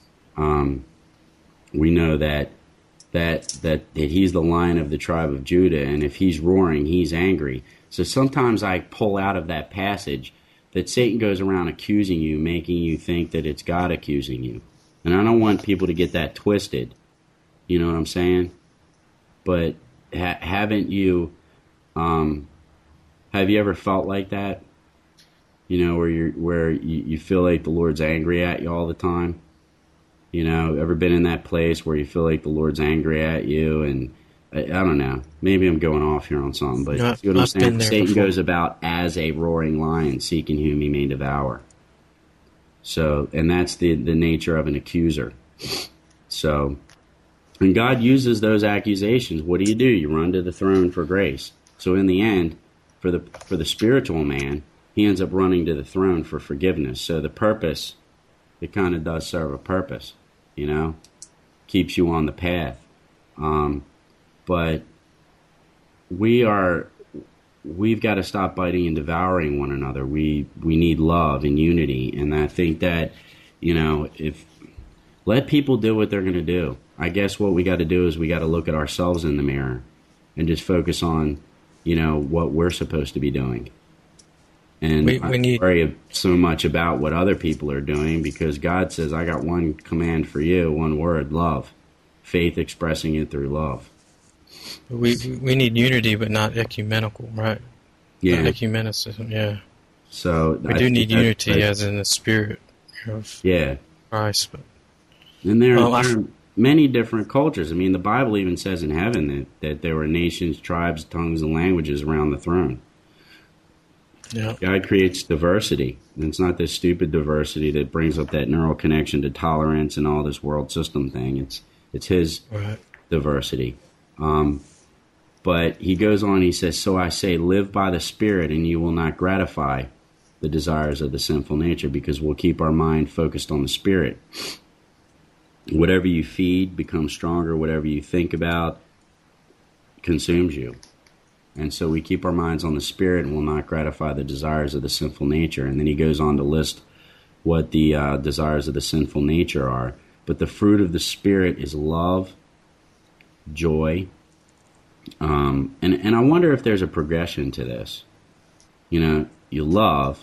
We know that he's the lion of the tribe of Judah, and if he's roaring, he's angry. So sometimes I pull out of that passage that Satan goes around accusing you, making you think that it's God accusing you. And I don't want people to get that twisted. You know what I'm saying? But haven't you, have you ever felt like that? You know, where you feel like the Lord's angry at you all the time? You know, ever been in that place where you feel like the Lord's angry at you? And I don't know, maybe I'm going off here on something, but no, see what I'm saying? Satan before. goes about as a roaring lion, seeking whom he may devour. So, and that's the nature of an accuser. So, and God uses those accusations. What do? You run to the throne for grace. So in the end, for the spiritual man, he ends up running to the throne for forgiveness. So the purpose, it kind of does serve a purpose, you know, keeps you on the path. But we've got to stop biting and devouring one another. We need love and unity, and I think that, you know, let people do what they're going to do. I guess what we got to do is we got to look at ourselves in the mirror and just focus on, you know, what we're supposed to be doing. And we don't worry so much about what other people are doing, because God says, I got one command for you, one word, love. Faith expressing it through love. We need unity, but not ecumenical, right? Yeah. Not ecumenicism, yeah. So we do need unity as in the spirit of Christ. But, and there are many different cultures. I mean, the Bible even says in heaven that there were nations, tribes, tongues, and languages around the throne. Yeah. God creates diversity. And it's not this stupid diversity that brings up that neural connection to tolerance and all this world system thing. It's his diversity. But he goes on, he says, so I say, live by the Spirit, and you will not gratify the desires of the sinful nature, because we'll keep our mind focused on the Spirit. Whatever you feed becomes stronger. Whatever you think about consumes you. And so we keep our minds on the Spirit and will not gratify the desires of the sinful nature. And then he goes on to list what the desires of the sinful nature are. But the fruit of the Spirit is love, joy. And I wonder if there's a progression to this. You know, you love,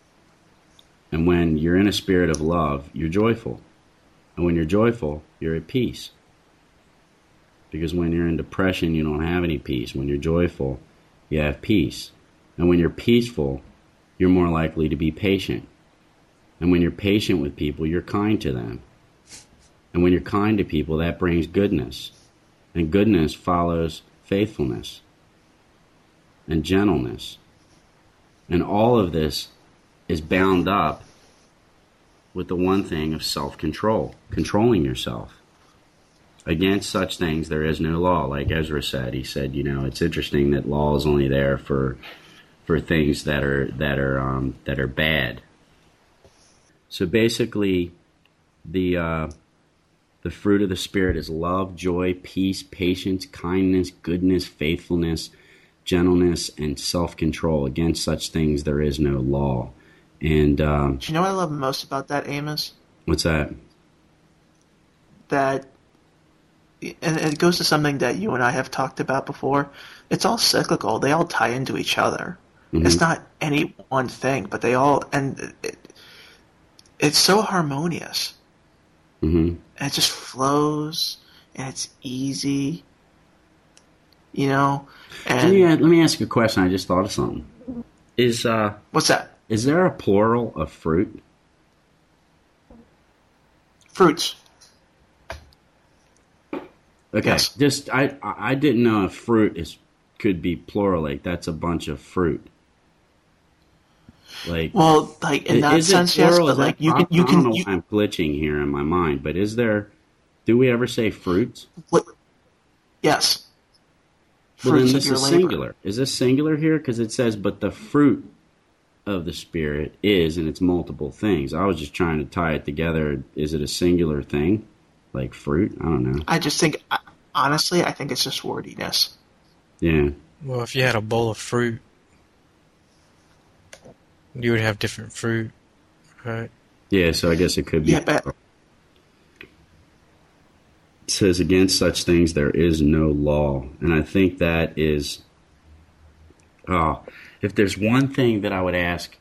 and when you're in a spirit of love, you're joyful. And when you're joyful, you're at peace. Because when you're in depression, you don't have any peace. When you're joyful, you have peace. And when you're peaceful, you're more likely to be patient. And when you're patient with people, you're kind to them. And when you're kind to people, that brings goodness. And goodness follows faithfulness and gentleness. And all of this is bound up with the one thing of self-control, controlling yourself. Against such things there is no law. Like Ezra said, he said, it's interesting that law is only there for things that are bad. So basically, the fruit of the Spirit is love, joy, peace, patience, kindness, goodness, faithfulness, gentleness, and self-control. Against such things there is no law. And do you know what I love most about that, Amos? What's that? That, and it goes to something that you and I have talked about before. It's all cyclical. They all tie into each other. Mm-hmm. It's not any one thing, but they all, and it's so harmonious. Mm-hmm. And it just flows, and it's easy, And let me ask you a question. I just thought of something. What's that? Is there a plural of fruit? Fruits. Okay, yes. Just I didn't know if fruit could be plural. Like that's a bunch of fruit. Like, well, like in that sense, yes. But like you can. I don't know why I'm glitching here in my mind, but is there? Do we ever say fruits? What? Yes. Well, then this is singular. Is this singular here? Because it says, "But the fruit of the Spirit is," and it's multiple things. I was just trying to tie it together. Is it a singular thing, like fruit? I don't know. I just think, honestly, I think it's just wordiness. Yeah. Well, if you had a bowl of fruit, you would have different fruit, right? Yeah, so I guess it could be. Yeah, but it says, against such things there is no law. And I think that is, if there's one thing that I would ask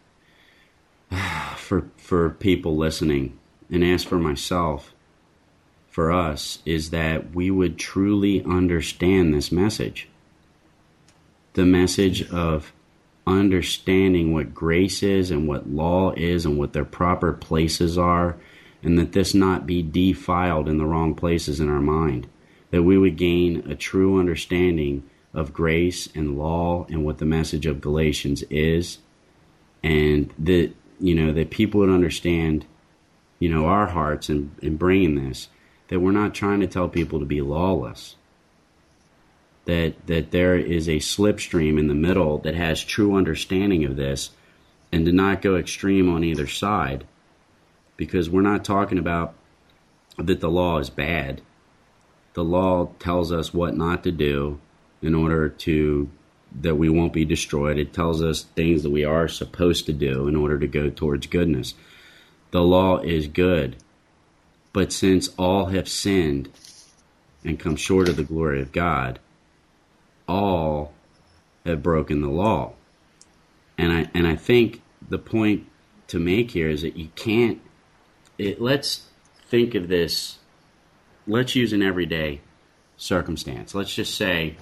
for people listening, and ask for myself, for us, is that we would truly understand this message. The message of understanding what grace is and what law is and what their proper places are, and that this not be defiled in the wrong places in our mind. That we would gain a true understanding of grace and law and what the message of Galatians is, and that that people would understand our hearts in bringing this, that we're not trying to tell people to be lawless, that there is a slipstream in the middle that has true understanding of this, and to not go extreme on either side, because we're not talking about that the law is bad. The law tells us what not to do in order that we won't be destroyed. It tells us things that we are supposed to do in order to go towards goodness. The law is good, but since all have sinned and come short of the glory of God, all have broken the law. And I think the point to make here is that you can't. Let's think of this. Let's use an everyday circumstance. Let's just say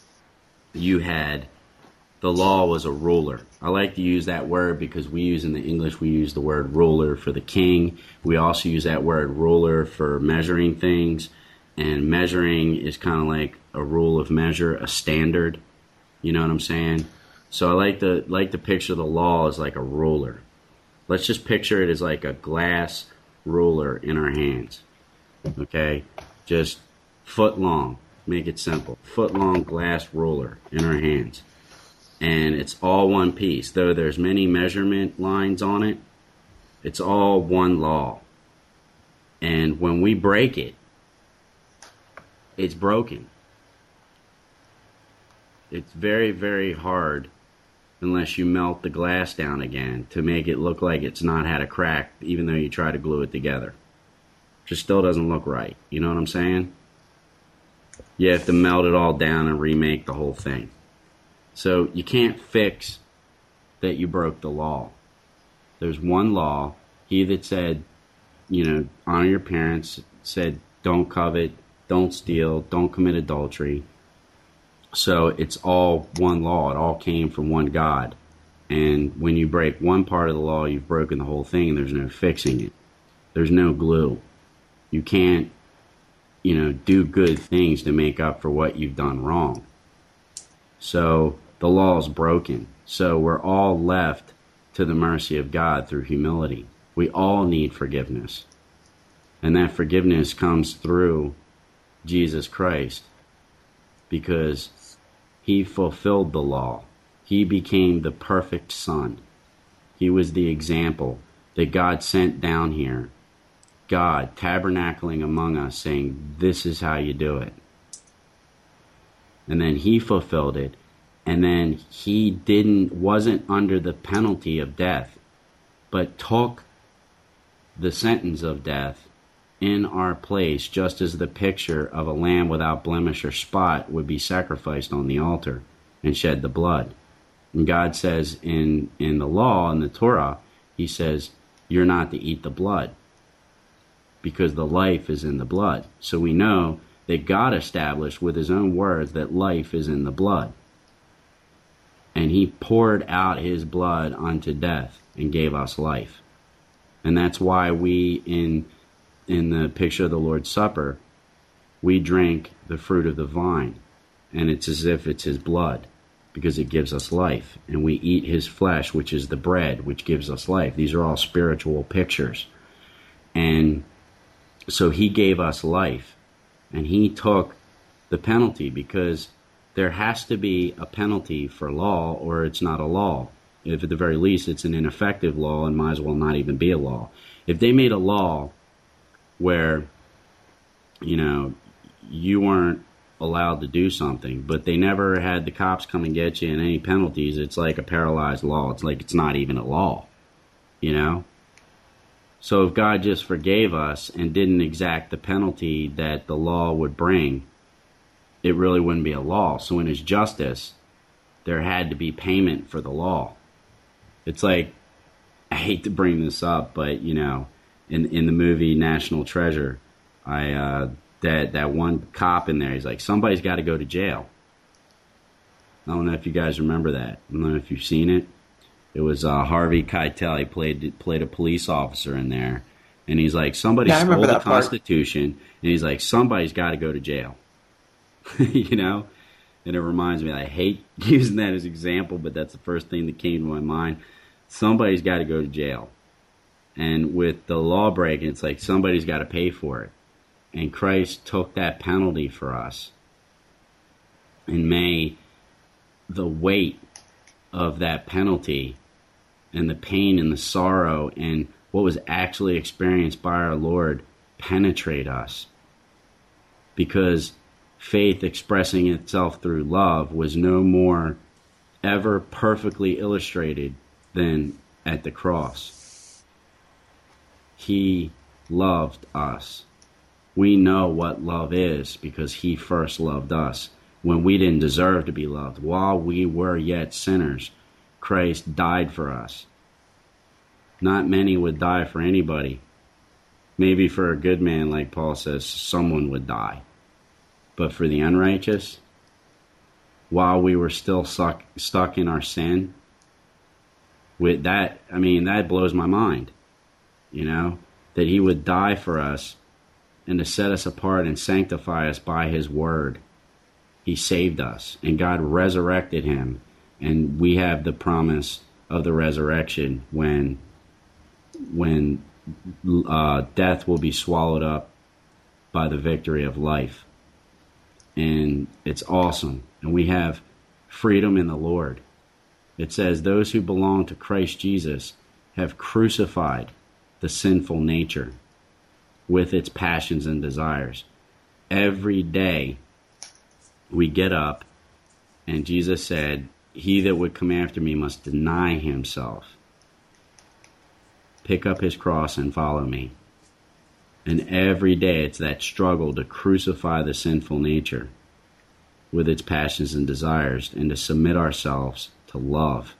the law was a ruler. I like to use that word because we use in the English, we use the word ruler for the king. We also use that word ruler for measuring things. And measuring is kind of like a rule of measure, a standard. You know what I'm saying? So I like to picture the law as like a ruler. Let's just picture it as like a glass ruler in our hands. Okay? Just foot long. Make it simple. Foot long glass ruler in our hands. And it's all one piece. Though there's many measurement lines on it, it's all one law. And when we break it, it's broken. It's very, very hard, unless you melt the glass down again, to make it look like it's not had a crack, even though you try to glue it together. Just still doesn't look right. You know what I'm saying? You have to melt it all down and remake the whole thing. So you can't fix that you broke the law. There's one law. He that said, honor your parents, said don't covet, don't steal, don't commit adultery. So it's all one law. It all came from one God. And when you break one part of the law, you've broken the whole thing. There's no fixing it. There's no glue. You can't, do good things to make up for what you've done wrong. So the law is broken. So we're all left to the mercy of God through humility. We all need forgiveness. And that forgiveness comes through Jesus Christ, because he fulfilled the law. He became the perfect Son. He was the example that God sent down here. God tabernacling among us, saying, this is how you do it. And then he fulfilled it. And then he wasn't under the penalty of death, but took the sentence of death in our place, just as the picture of a lamb without blemish or spot would be sacrificed on the altar and shed the blood. And God says in the law, in the Torah, he says, you're not to eat the blood, because the life is in the blood. So we know that God established with his own words that life is in the blood. And he poured out his blood unto death and gave us life. And that's why we, in the picture of the Lord's Supper, we drink the fruit of the vine. And it's as if it's his blood, because it gives us life. And we eat his flesh, which is the bread, which gives us life. These are all spiritual pictures. And so he gave us life. And he took the penalty, because there has to be a penalty for law, or it's not a law. If at the very least it's an ineffective law and might as well not even be a law. If they made a law where, you weren't allowed to do something, but they never had the cops come and get you and any penalties, it's like a paralyzed law. It's like it's not even a law, So if God just forgave us and didn't exact the penalty that the law would bring, it really wouldn't be a law. So in his justice, there had to be payment for the law. It's like, I hate to bring this up, but in the movie National Treasure, that one cop in there, he's like, somebody's got to go to jail. I don't know if you guys remember that. I don't know if you've seen it. It was Harvey Keitel. He played a police officer in there, and he's like, somebody stole the Constitution, and he's like, somebody's got to go to jail. And it reminds me, I hate using that as an example, but that's the first thing that came to my mind. Somebody's got to go to jail. And with the law breaking, it's like somebody's got to pay for it. And Christ took that penalty for us. And may the weight of that penalty and the pain and the sorrow and what was actually experienced by our Lord penetrate us. Because faith expressing itself through love was no more ever perfectly illustrated than at the cross. He loved us. We know what love is because he first loved us when we didn't deserve to be loved. While we were yet sinners, Christ died for us. Not many would die for anybody. Maybe for a good man, like Paul says, someone would die. But for the unrighteous, while we were still stuck in our sin, with that, that blows my mind, that he would die for us and to set us apart and sanctify us by his word. He saved us, and God resurrected him, and we have the promise of the resurrection when death will be swallowed up by the victory of life. And it's awesome. And we have freedom in the Lord. It says, those who belong to Christ Jesus have crucified the sinful nature with its passions and desires. Every day we get up, and Jesus said, he that would come after me must deny himself, pick up his cross, and follow me. And every day it's that struggle to crucify the sinful nature with its passions and desires and to submit ourselves to love.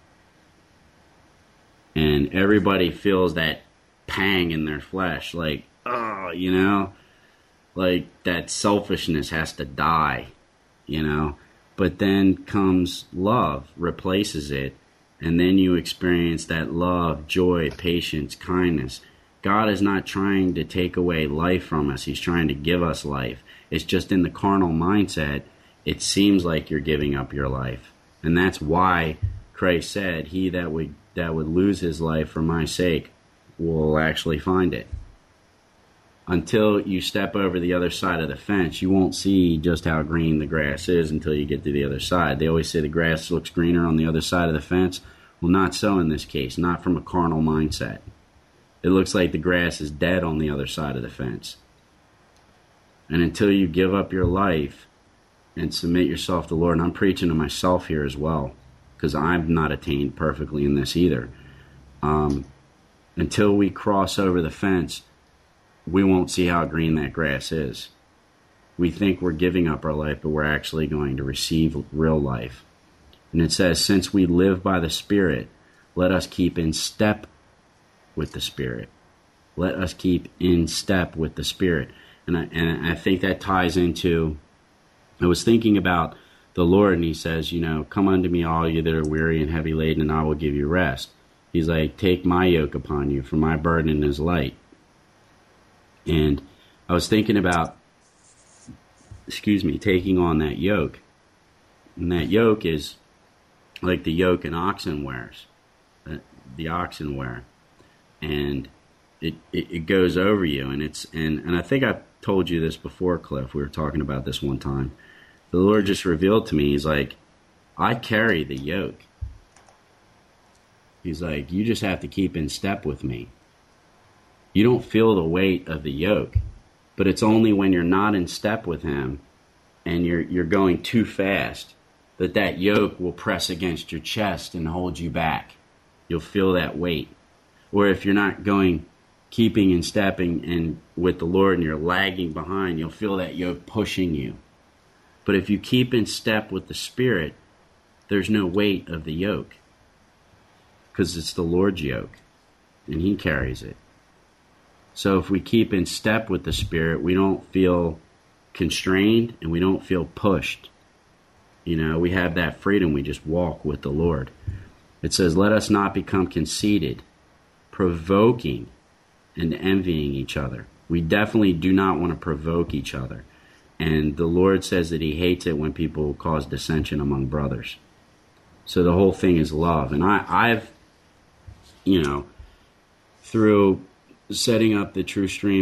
And everybody feels that pang in their flesh, like, oh, like that selfishness has to die, but then comes love, replaces it, and then you experience that love, joy, patience, kindness. God is not trying to take away life from us. He's trying to give us life. It's just in the carnal mindset, it seems like you're giving up your life. And that's why Christ said, he that would lose his life for my sake will actually find it. Until you step over the other side of the fence, you won't see just how green the grass is until you get to the other side. They always say the grass looks greener on the other side of the fence. Well, not so in this case, not from a carnal mindset. It looks like the grass is dead on the other side of the fence. And until you give up your life and submit yourself to the Lord, and I'm preaching to myself here as well, because I've not attained perfectly in this either. Until we cross over the fence, we won't see how green that grass is. We think we're giving up our life, but we're actually going to receive real life. And it says, since we live by the Spirit, let us keep in step with the Spirit. Let us keep in step with the Spirit. And I think that ties into, I was thinking about the Lord, and he says, come unto me all you that are weary and heavy laden, and I will give you rest. He's like, take my yoke upon you, for my burden is light. And I was thinking about, taking on that yoke. And that yoke is like the yoke an oxen wears, the oxen wear. And it goes over you. And I think I told you this before, Cliff. We were talking about this one time. The Lord just revealed to me, he's like, I carry the yoke. He's like, you just have to keep in step with me. You don't feel the weight of the yoke, but it's only when you're not in step with him and you're going too fast that yoke will press against your chest and hold you back. You'll feel that weight. Or if you're not keeping and stepping and with the Lord and you're lagging behind, you'll feel that yoke pushing you. But if you keep in step with the Spirit, there's no weight of the yoke, because it's the Lord's yoke and he carries it. So if we keep in step with the Spirit, we don't feel constrained and we don't feel pushed. We have that freedom. We just walk with the Lord. It says, let us not become conceited, provoking and envying each other. We definitely do not want to provoke each other. And the Lord says that he hates it when people cause dissension among brothers. So the whole thing is love. And I've, through setting up the new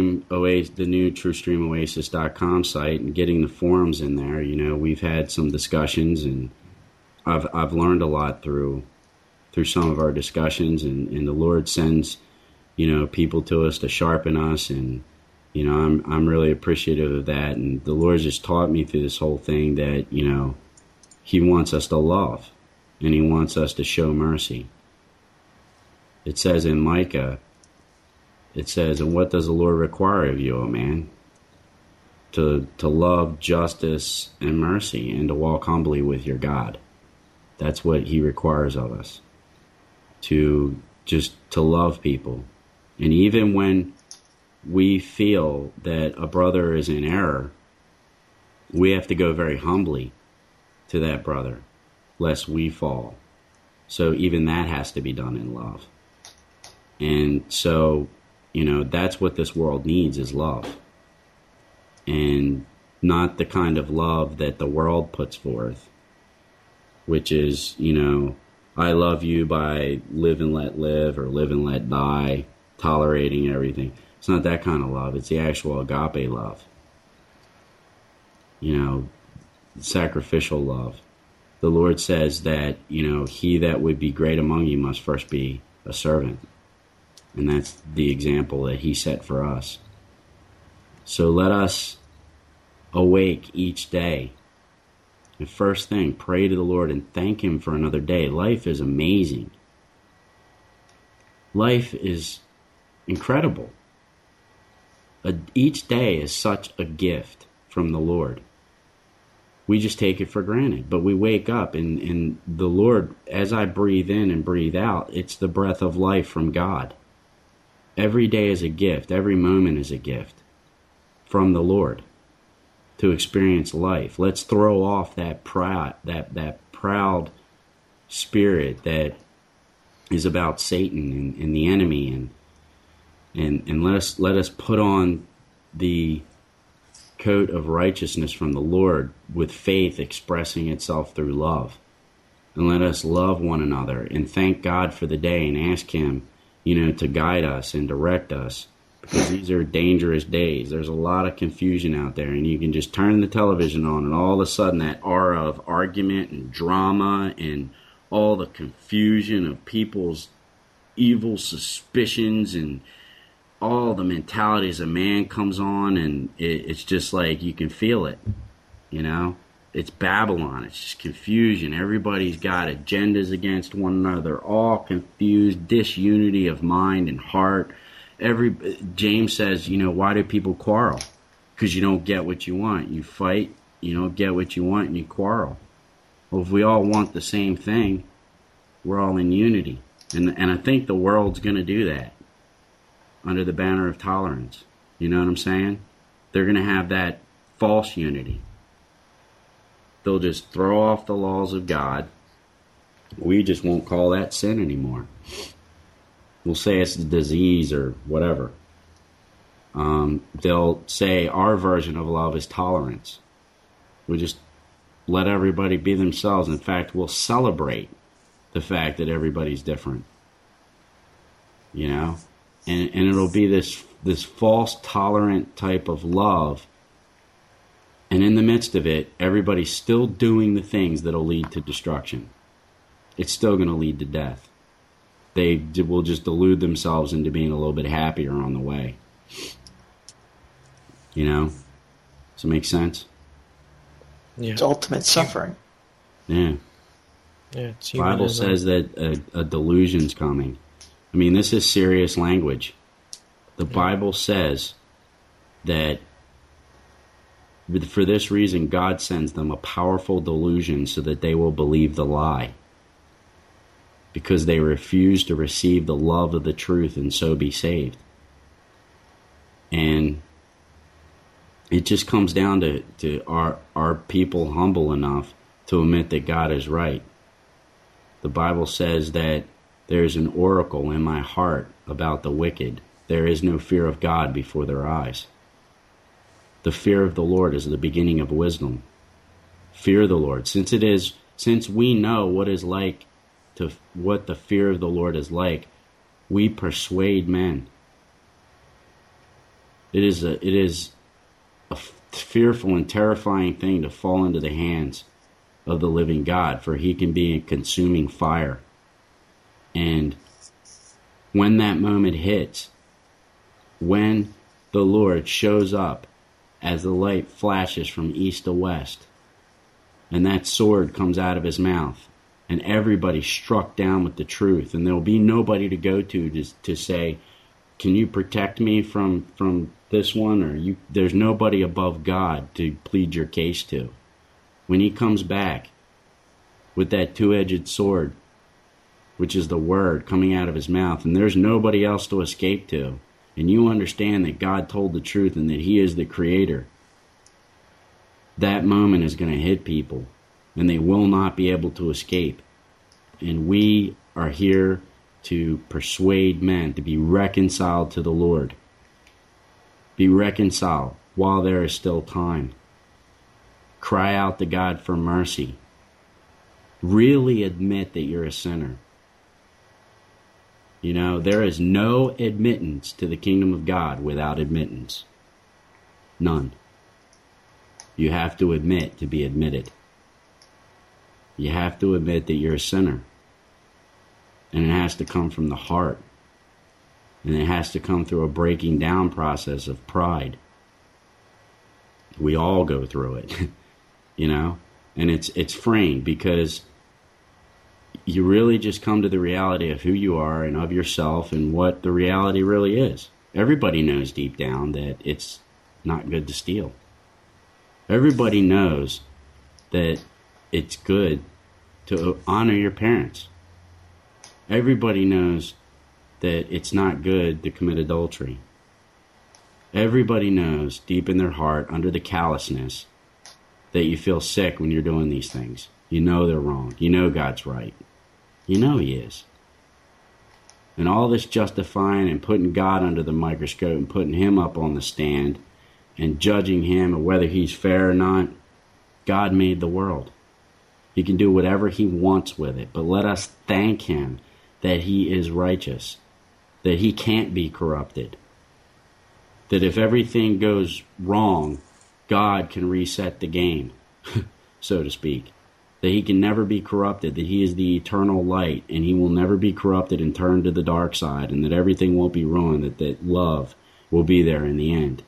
TrueStreamOasis.com site and getting the forums in there, we've had some discussions, and I've learned a lot through some of our discussions, and the Lord sends, people to us to sharpen us, and I'm really appreciative of that. And the Lord just taught me through this whole thing that he wants us to love, and he wants us to show mercy. It says in Micah, and what does the Lord require of you, O man? To love justice and mercy, and to walk humbly with your God. That's what he requires of us. To love people. And even when we feel that a brother is in error, we have to go very humbly to that brother, lest we fall. So even that has to be done in love. And so, that's what this world needs, is love. And not the kind of love that the world puts forth, which is, I love you by live and let live, or live and let die, tolerating everything. It's not that kind of love. It's the actual agape love. Sacrificial love. The Lord says that, he that would be great among you must first be a servant. And that's the example that he set for us. So let us awake each day. And first thing, pray to the Lord and thank him for another day. Life is amazing. Life is incredible. Each day is such a gift from the Lord. We just take it for granted. But we wake up and the Lord, as I breathe in and breathe out, it's the breath of life from God. Every day is a gift. Every moment is a gift from the Lord to experience life. Let's throw off that proud spirit that is about Satan and the enemy, and let us put on the coat of righteousness from the Lord, with faith expressing itself through love. And let us love one another and thank God for the day and ask Him, to guide us and direct us, because these are dangerous days. There's a lot of confusion out there, and you can just turn the television on and all of a sudden that aura of argument and drama and all the confusion of people's evil suspicions and all the mentalities of man comes on, and it's just like you can feel it, It's Babylon. It's just confusion. Everybody's got agendas against one another, all confused, disunity of mind and heart. James says, why do people quarrel? Because you don't get what you want. You fight, you don't get what you want, and you quarrel. Well, if we all want the same thing, we're all in unity. And I think the world's going to do that under the banner of tolerance. You know what I'm saying? They're going to have that false unity. They'll just throw off the laws of God. We just won't call that sin anymore. We'll say it's a disease or whatever. They'll say our version of love is tolerance. We just let everybody be themselves. In fact, we'll celebrate the fact that everybody's different. And it'll be this false tolerant type of love. And in the midst of it, everybody's still doing the things that'll lead to destruction. It's still going to lead to death. They will just delude themselves into being a little bit happier on the way. Does it make sense? Yeah. It's ultimate suffering. Yeah. Yeah, it's the Bible says that a delusion's coming. I mean, this is serious language. The Bible says that for this reason, God sends them a powerful delusion so that they will believe the lie, because they refuse to receive the love of the truth and so be saved. And it just comes down to are people humble enough to admit that God is right? The Bible says that there's an oracle in my heart about the wicked. There is no fear of God before their eyes. The fear of the Lord is the beginning of wisdom. Fear the Lord. Since we know what the fear of the Lord is like, we persuade men. It is a fearful and terrifying thing to fall into the hands of the living God, for He can be a consuming fire. And when that moment hits, when the Lord shows up as the light flashes from east to west, and that sword comes out of His mouth, and everybody's struck down with the truth, and there'll be nobody to go to say, can you protect me from this one? Or there's nobody above God to plead your case to. When He comes back with that two-edged sword, which is the word coming out of His mouth, and there's nobody else to escape to, and you understand that God told the truth and that He is the Creator, that moment is going to hit people, and they will not be able to escape. And we are here to persuade men to be reconciled to the Lord. Be reconciled while there is still time. Cry out to God for mercy. Really admit that you're a sinner. There is no admittance to the kingdom of God without admittance. None. You have to admit to be admitted. You have to admit that you're a sinner. And it has to come from the heart. And it has to come through a breaking down process of pride. We all go through it, And it's freeing, because you really just come to the reality of who you are and of yourself and what the reality really is. Everybody knows deep down that it's not good to steal. Everybody knows that it's good to honor your parents. Everybody knows that it's not good to commit adultery. Everybody knows deep in their heart, under the callousness, that you feel sick when you're doing these things. You know they're wrong. You know God's right. You know He is. And all this justifying and putting God under the microscope and putting Him up on the stand and judging Him and whether He's fair or not, God made the world. He can do whatever He wants with it. But let us thank Him that He is righteous, that He can't be corrupted, that if everything goes wrong, God can reset the game, so to speak, that He can never be corrupted, that He is the eternal light, and He will never be corrupted and turned to the dark side, and that everything won't be ruined, that love will be there in the end.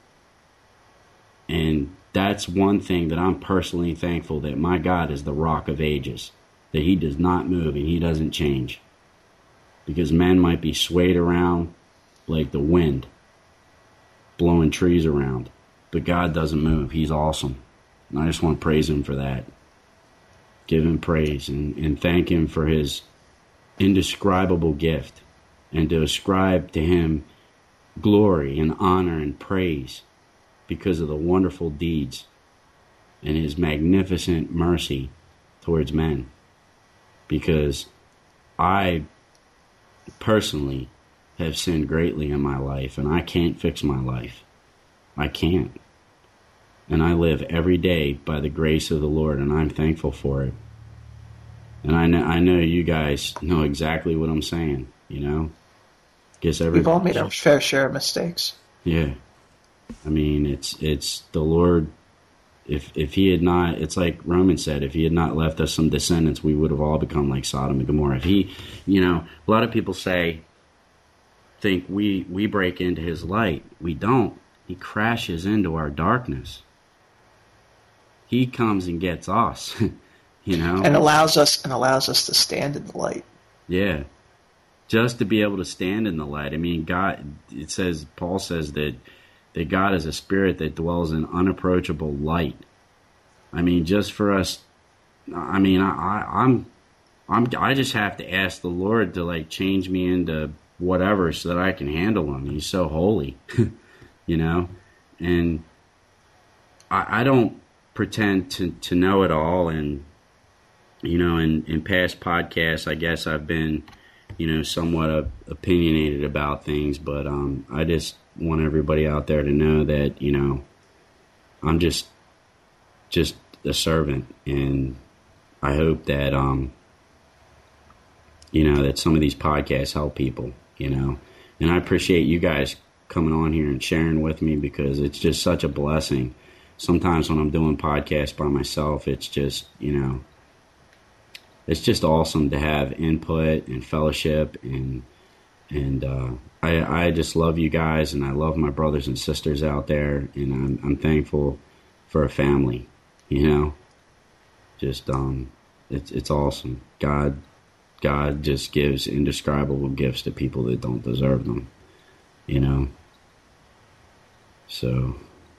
And that's one thing that I'm personally thankful, that my God is the rock of ages, that He does not move and He doesn't change. Because men might be swayed around like the wind, blowing trees around, but God doesn't move. He's awesome. And I just want to praise Him for that. Give Him praise and thank Him for His indescribable gift, and to ascribe to Him glory and honor and praise because of the wonderful deeds and His magnificent mercy towards men. Because I personally have sinned greatly in my life, and I can't fix my life. I can't. And I live every day by the grace of the Lord, and I'm thankful for it. And I know you guys know exactly what I'm saying, you know? We've all made our fair share of mistakes. Yeah. I mean, it's the Lord. If He had not, it's like Roman said, if He had not left us some descendants, we would have all become like Sodom and Gomorrah. If He, you know, a lot of people think we break into His light. We don't. He crashes into our darkness. He comes and gets us, you know, and allows us to stand in the light. Yeah, just to be able to stand in the light. I mean, God. Paul says that God is a spirit that dwells in unapproachable light. I mean, just for us. I mean, I just have to ask the Lord to like change me into whatever so that I can handle Him. He's so holy, you know, and I don't pretend to know it all. And, you know, in past podcasts, I guess I've been, you know, somewhat opinionated about things, but I just want everybody out there to know that, you know, I'm just a servant, and I hope that, you know, that some of these podcasts help people, you know, and I appreciate you guys coming on here and sharing with me, because it's just such a blessing. Sometimes when I'm doing podcasts by myself, it's just, you know, it's just awesome to have input and fellowship, and I just love you guys, and I love my brothers and sisters out there, and I'm thankful for a family, you know. Just it's awesome. God just gives indescribable gifts to people that don't deserve them, you know. So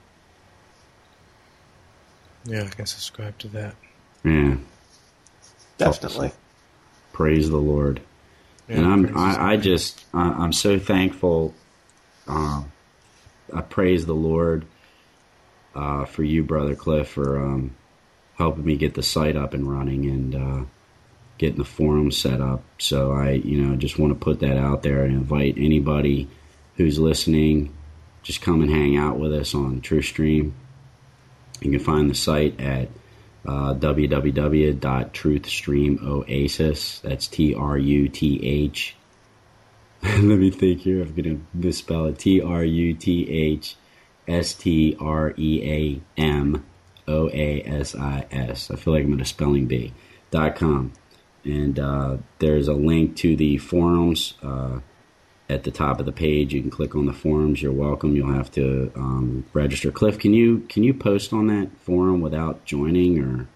yeah, I can subscribe to that. Yeah, definitely. Praise the Lord. Yeah, and I'm so thankful. I praise the Lord for you, Brother Cliff, for helping me get the site up and running, and getting the forum set up. So I, you know, just want to put that out there and invite anybody who's listening, just come and hang out with us on TruthStream. You can find the site at www.truthstreamoasis. That's TRUTH. Let me think here. I'm going to misspell it. TRUTHSTREAMOASIS. I feel like I'm at a spelling bee. .com. And there's a link to the forums at the top of the page. You can click on the forums. You're welcome. You'll have to register. Cliff, can you post on that forum without joining, or?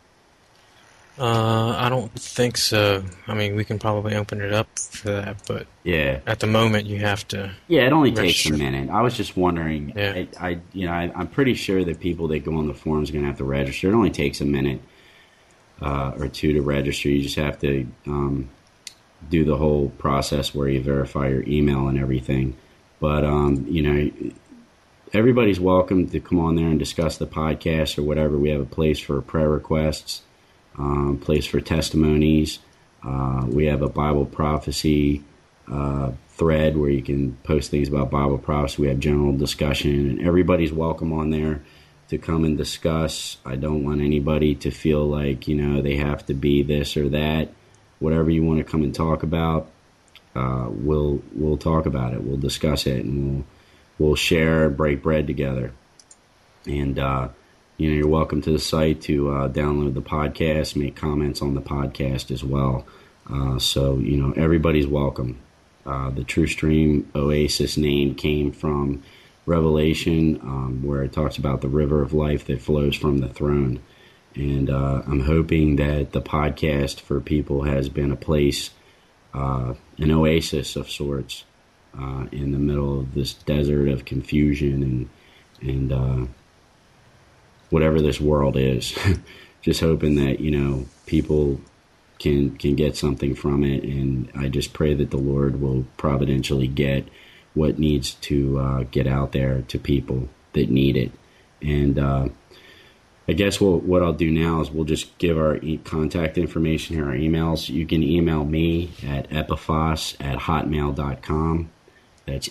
I don't think so. I mean, we can probably open it up for that, but yeah, at the moment you have to. Yeah, it only register. takes a minute. I was just wondering. Yeah. I'm pretty sure that people that go on the forums are going to have to register. It only takes a minute or two to register. You just have to do the whole process where you verify your email and everything. But you know, everybody's welcome to come on there and discuss the podcast or whatever. We have a place for prayer requests, place for testimonies. We have a Bible prophecy thread where you can post things about Bible prophecy. We have general discussion, and everybody's welcome on there to come and discuss. I don't want anybody to feel like, they have to be this or that. Whatever you want to come and talk about, we'll talk about it. We'll discuss it, and we'll share, break bread together. And you're welcome to the site to download the podcast, make comments on the podcast as well. So everybody's welcome. The TrueStream Oasis name came from Revelation, where it talks about the river of life that flows from the throne. And I'm hoping that the podcast for people has been a place, an oasis of sorts, in the middle of this desert of confusion and whatever this world is. Just hoping that, people can get something from it, and I just pray that the Lord will providentially get what needs to get out there to people that need it. And I guess what I'll do now is we'll just give our contact information here, our emails. You can email me at epiphos@hotmail.com. That's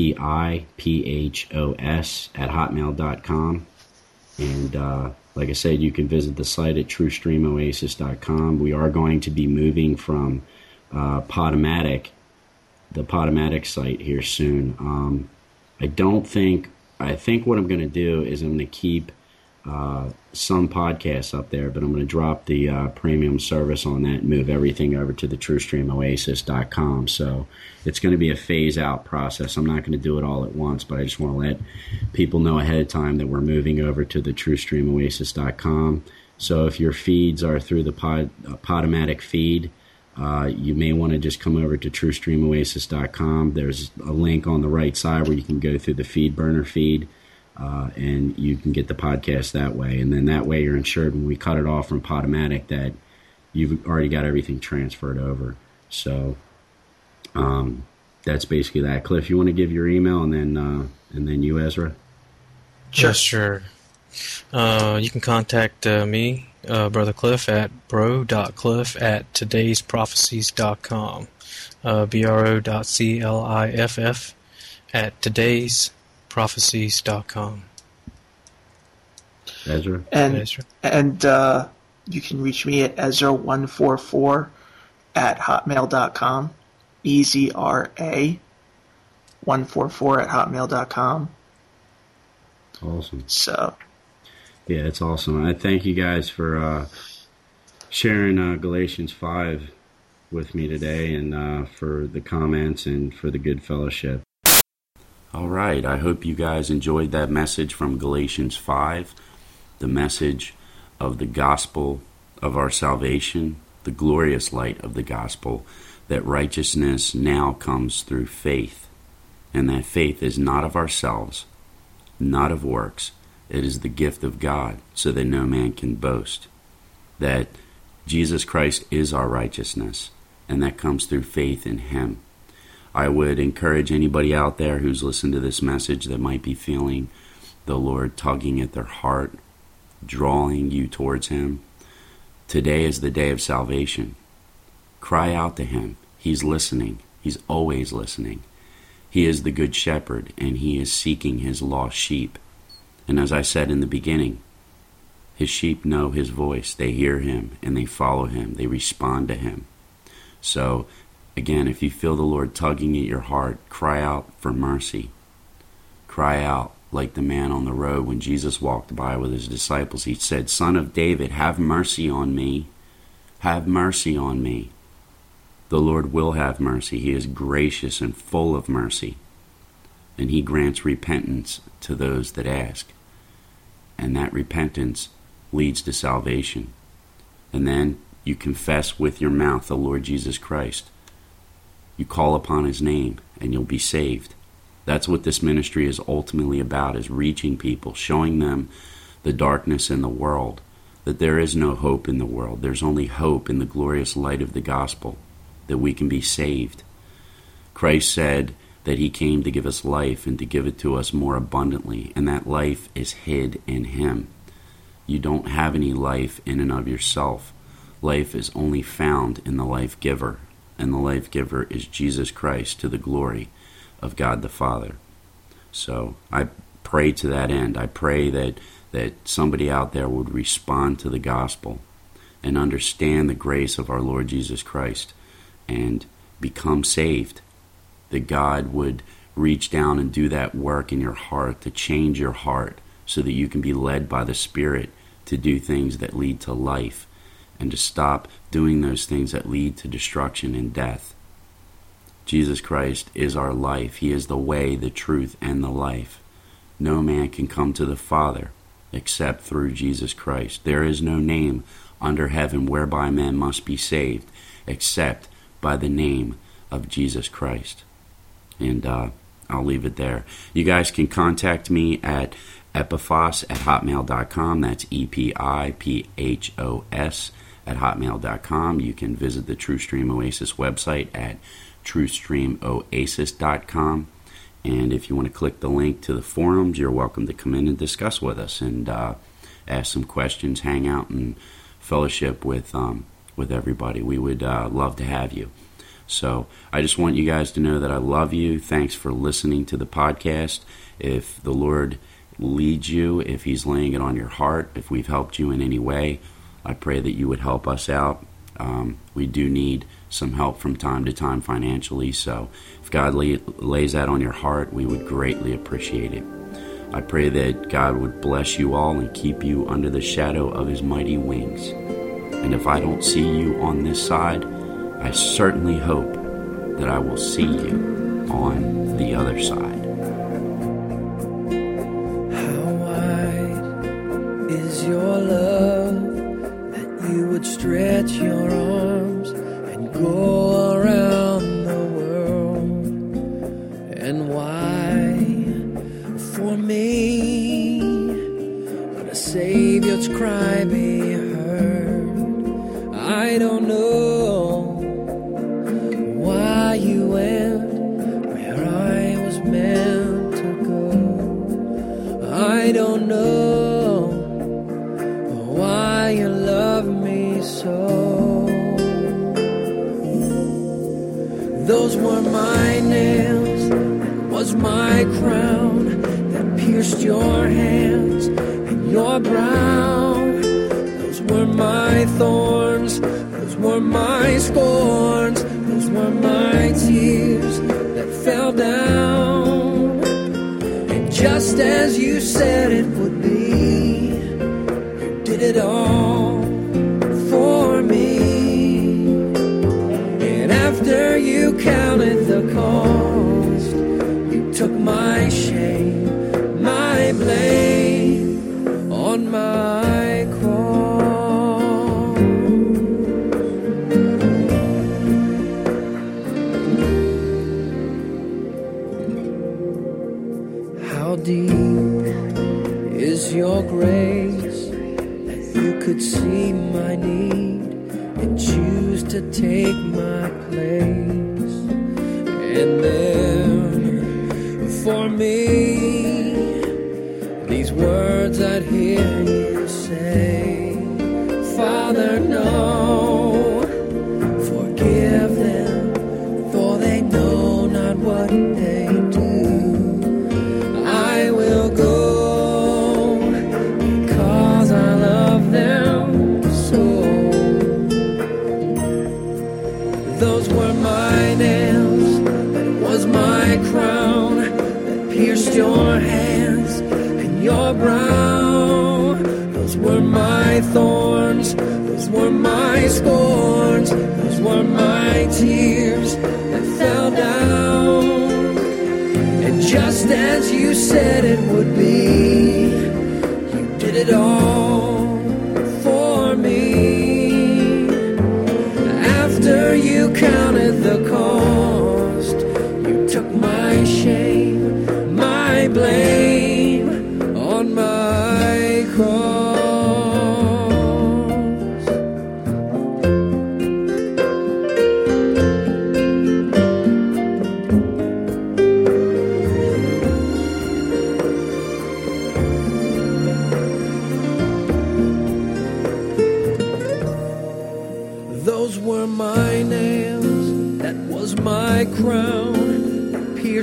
EPIPHOS@hotmail.com. And like I said, you can visit the site at TrueStreamOasis.com. We are going to be moving from Podomatic, the Podomatic site here soon. I think what I'm going to do is I'm going to keep some podcasts up there, but I'm going to drop the premium service on that and move everything over to the TrueStreamOasis.com. So it's going to be a phase-out process. I'm not going to do it all at once, but I just want to let people know ahead of time that we're moving over to the TrueStreamOasis.com. So if your feeds are through the Podomatic feed, you may want to just come over to TrueStreamOasis.com. There's a link on the right side where you can go through the FeedBurner feed, and you can get the podcast that way. And then that way you're ensured when we cut it off from Podomatic that you've already got everything transferred over. So that's basically that. Cliff, you want to give your email and then you, Ezra? Sure. You can contact me, Brother Cliff, at bro.cliff@todaysprophecies.com. bro.cliff @todaysprophecies.com. Ezra? And you can reach me at Ezra144@hotmail.com. EZRA144@hotmail.com. Awesome. So. Yeah, it's awesome. I thank you guys for sharing Galatians 5 with me today, and for the comments and for the good fellowship. All right, I hope you guys enjoyed that message from Galatians 5, the message of the gospel of our salvation, the glorious light of the gospel, that righteousness now comes through faith, and that faith is not of ourselves, not of works. It is the gift of God, so that no man can boast. That Jesus Christ is our righteousness, and that comes through faith in Him. I would encourage anybody out there who's listened to this message that might be feeling the Lord tugging at their heart, drawing you towards Him. Today is the day of salvation. Cry out to Him. He's listening. He's always listening. He is the good shepherd, and He is seeking His lost sheep. And as I said in the beginning, His sheep know His voice. They hear Him, and they follow Him. They respond to Him. So, again, if you feel the Lord tugging at your heart, cry out for mercy. Cry out like the man on the road when Jesus walked by with His disciples. He said, "Son of David, have mercy on me. Have mercy on me." The Lord will have mercy. He is gracious and full of mercy. And He grants repentance to those that ask. And that repentance leads to salvation. And then you confess with your mouth the Lord Jesus Christ. You call upon His name and you'll be saved. That's what this ministry is ultimately about, is reaching people, showing them the darkness in the world, that there is no hope in the world. There's only hope in the glorious light of the gospel, that we can be saved. Christ said, that he came to give us life and to give it to us more abundantly, and that life is hid in him. You don't have any life in and of yourself. Life is only found in the life giver, and the life giver is Jesus Christ, to the glory of God the Father. So I pray to that end. I pray that somebody out there would respond to the gospel and understand the grace of our Lord Jesus Christ and become saved. That God would reach down and do that work in your heart to change your heart so that you can be led by the Spirit to do things that lead to life and to stop doing those things that lead to destruction and death. Jesus Christ is our life. He is the way, the truth, and the life. No man can come to the Father except through Jesus Christ. There is no name under heaven whereby men must be saved except by the name of Jesus Christ. And I'll leave it there. You guys can contact me at epiphos@hotmail.com. That's EPIPHOS at hotmail.com. You can visit the TrueStream Oasis website at truestreamoasis.com. And if you want to click the link to the forums, you're welcome to come in and discuss with us and ask some questions, hang out, and fellowship with everybody. We would love to have you. So I just want you guys to know that I love you. Thanks for listening to the podcast. If the Lord leads you, if he's laying it on your heart, if we've helped you in any way, I pray that you would help us out. We do need some help from time to time financially, so if God lays that on your heart, we would greatly appreciate it. I pray that God would bless you all and keep you under the shadow of his mighty wings. And if I don't see you on this side, I certainly hope that I will see you on the other side. How wide is your love that you would stretch your arms and go around the world? And why for me would a Savior's cry be heard? I don't know why you went where I was meant to go. I don't know why you love me so. Those were my nails, that was my crown, that pierced your hands and your brow. Those were my thorns, those were my scorns, those were my tears that fell down. And just as you said it would be, you did it all for me. And after you counted the cost, you took my shame, my blame on my cross. How deep is your grace that you could see my need and choose to take my place? And then for me, these words I'd hear you say, Father, no, forgive them, for they know not what they do. I will go because I love them so. Those were my nails, that was my crown, that pierced your hands and your brow. Those were my thorns, those were my scorns, those were my tears that fell down. And just as you said it would be, you did it all for me. After you counted the cost, you took my shame, my blame on my cross.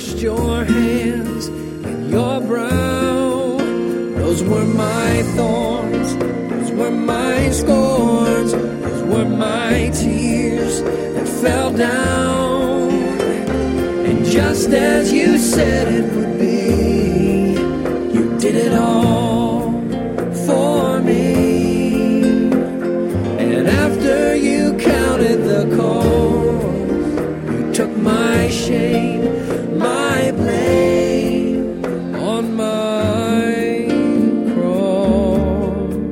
pierced your hands and your brow. Those were my thorns, those were my scorns, those were my tears that fell down. And just as you said it would be, you did it all for me. And after you counted the cost, you took my shame, my blame on my cross.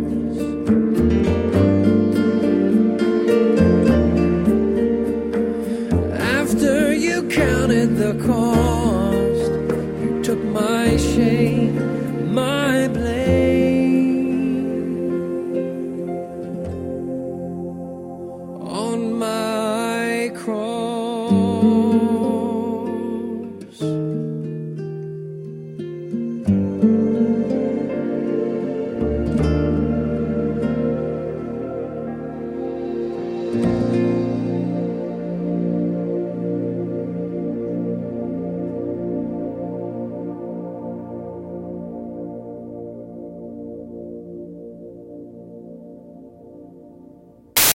After you counted the cost, you took my shame, my blame on my cross.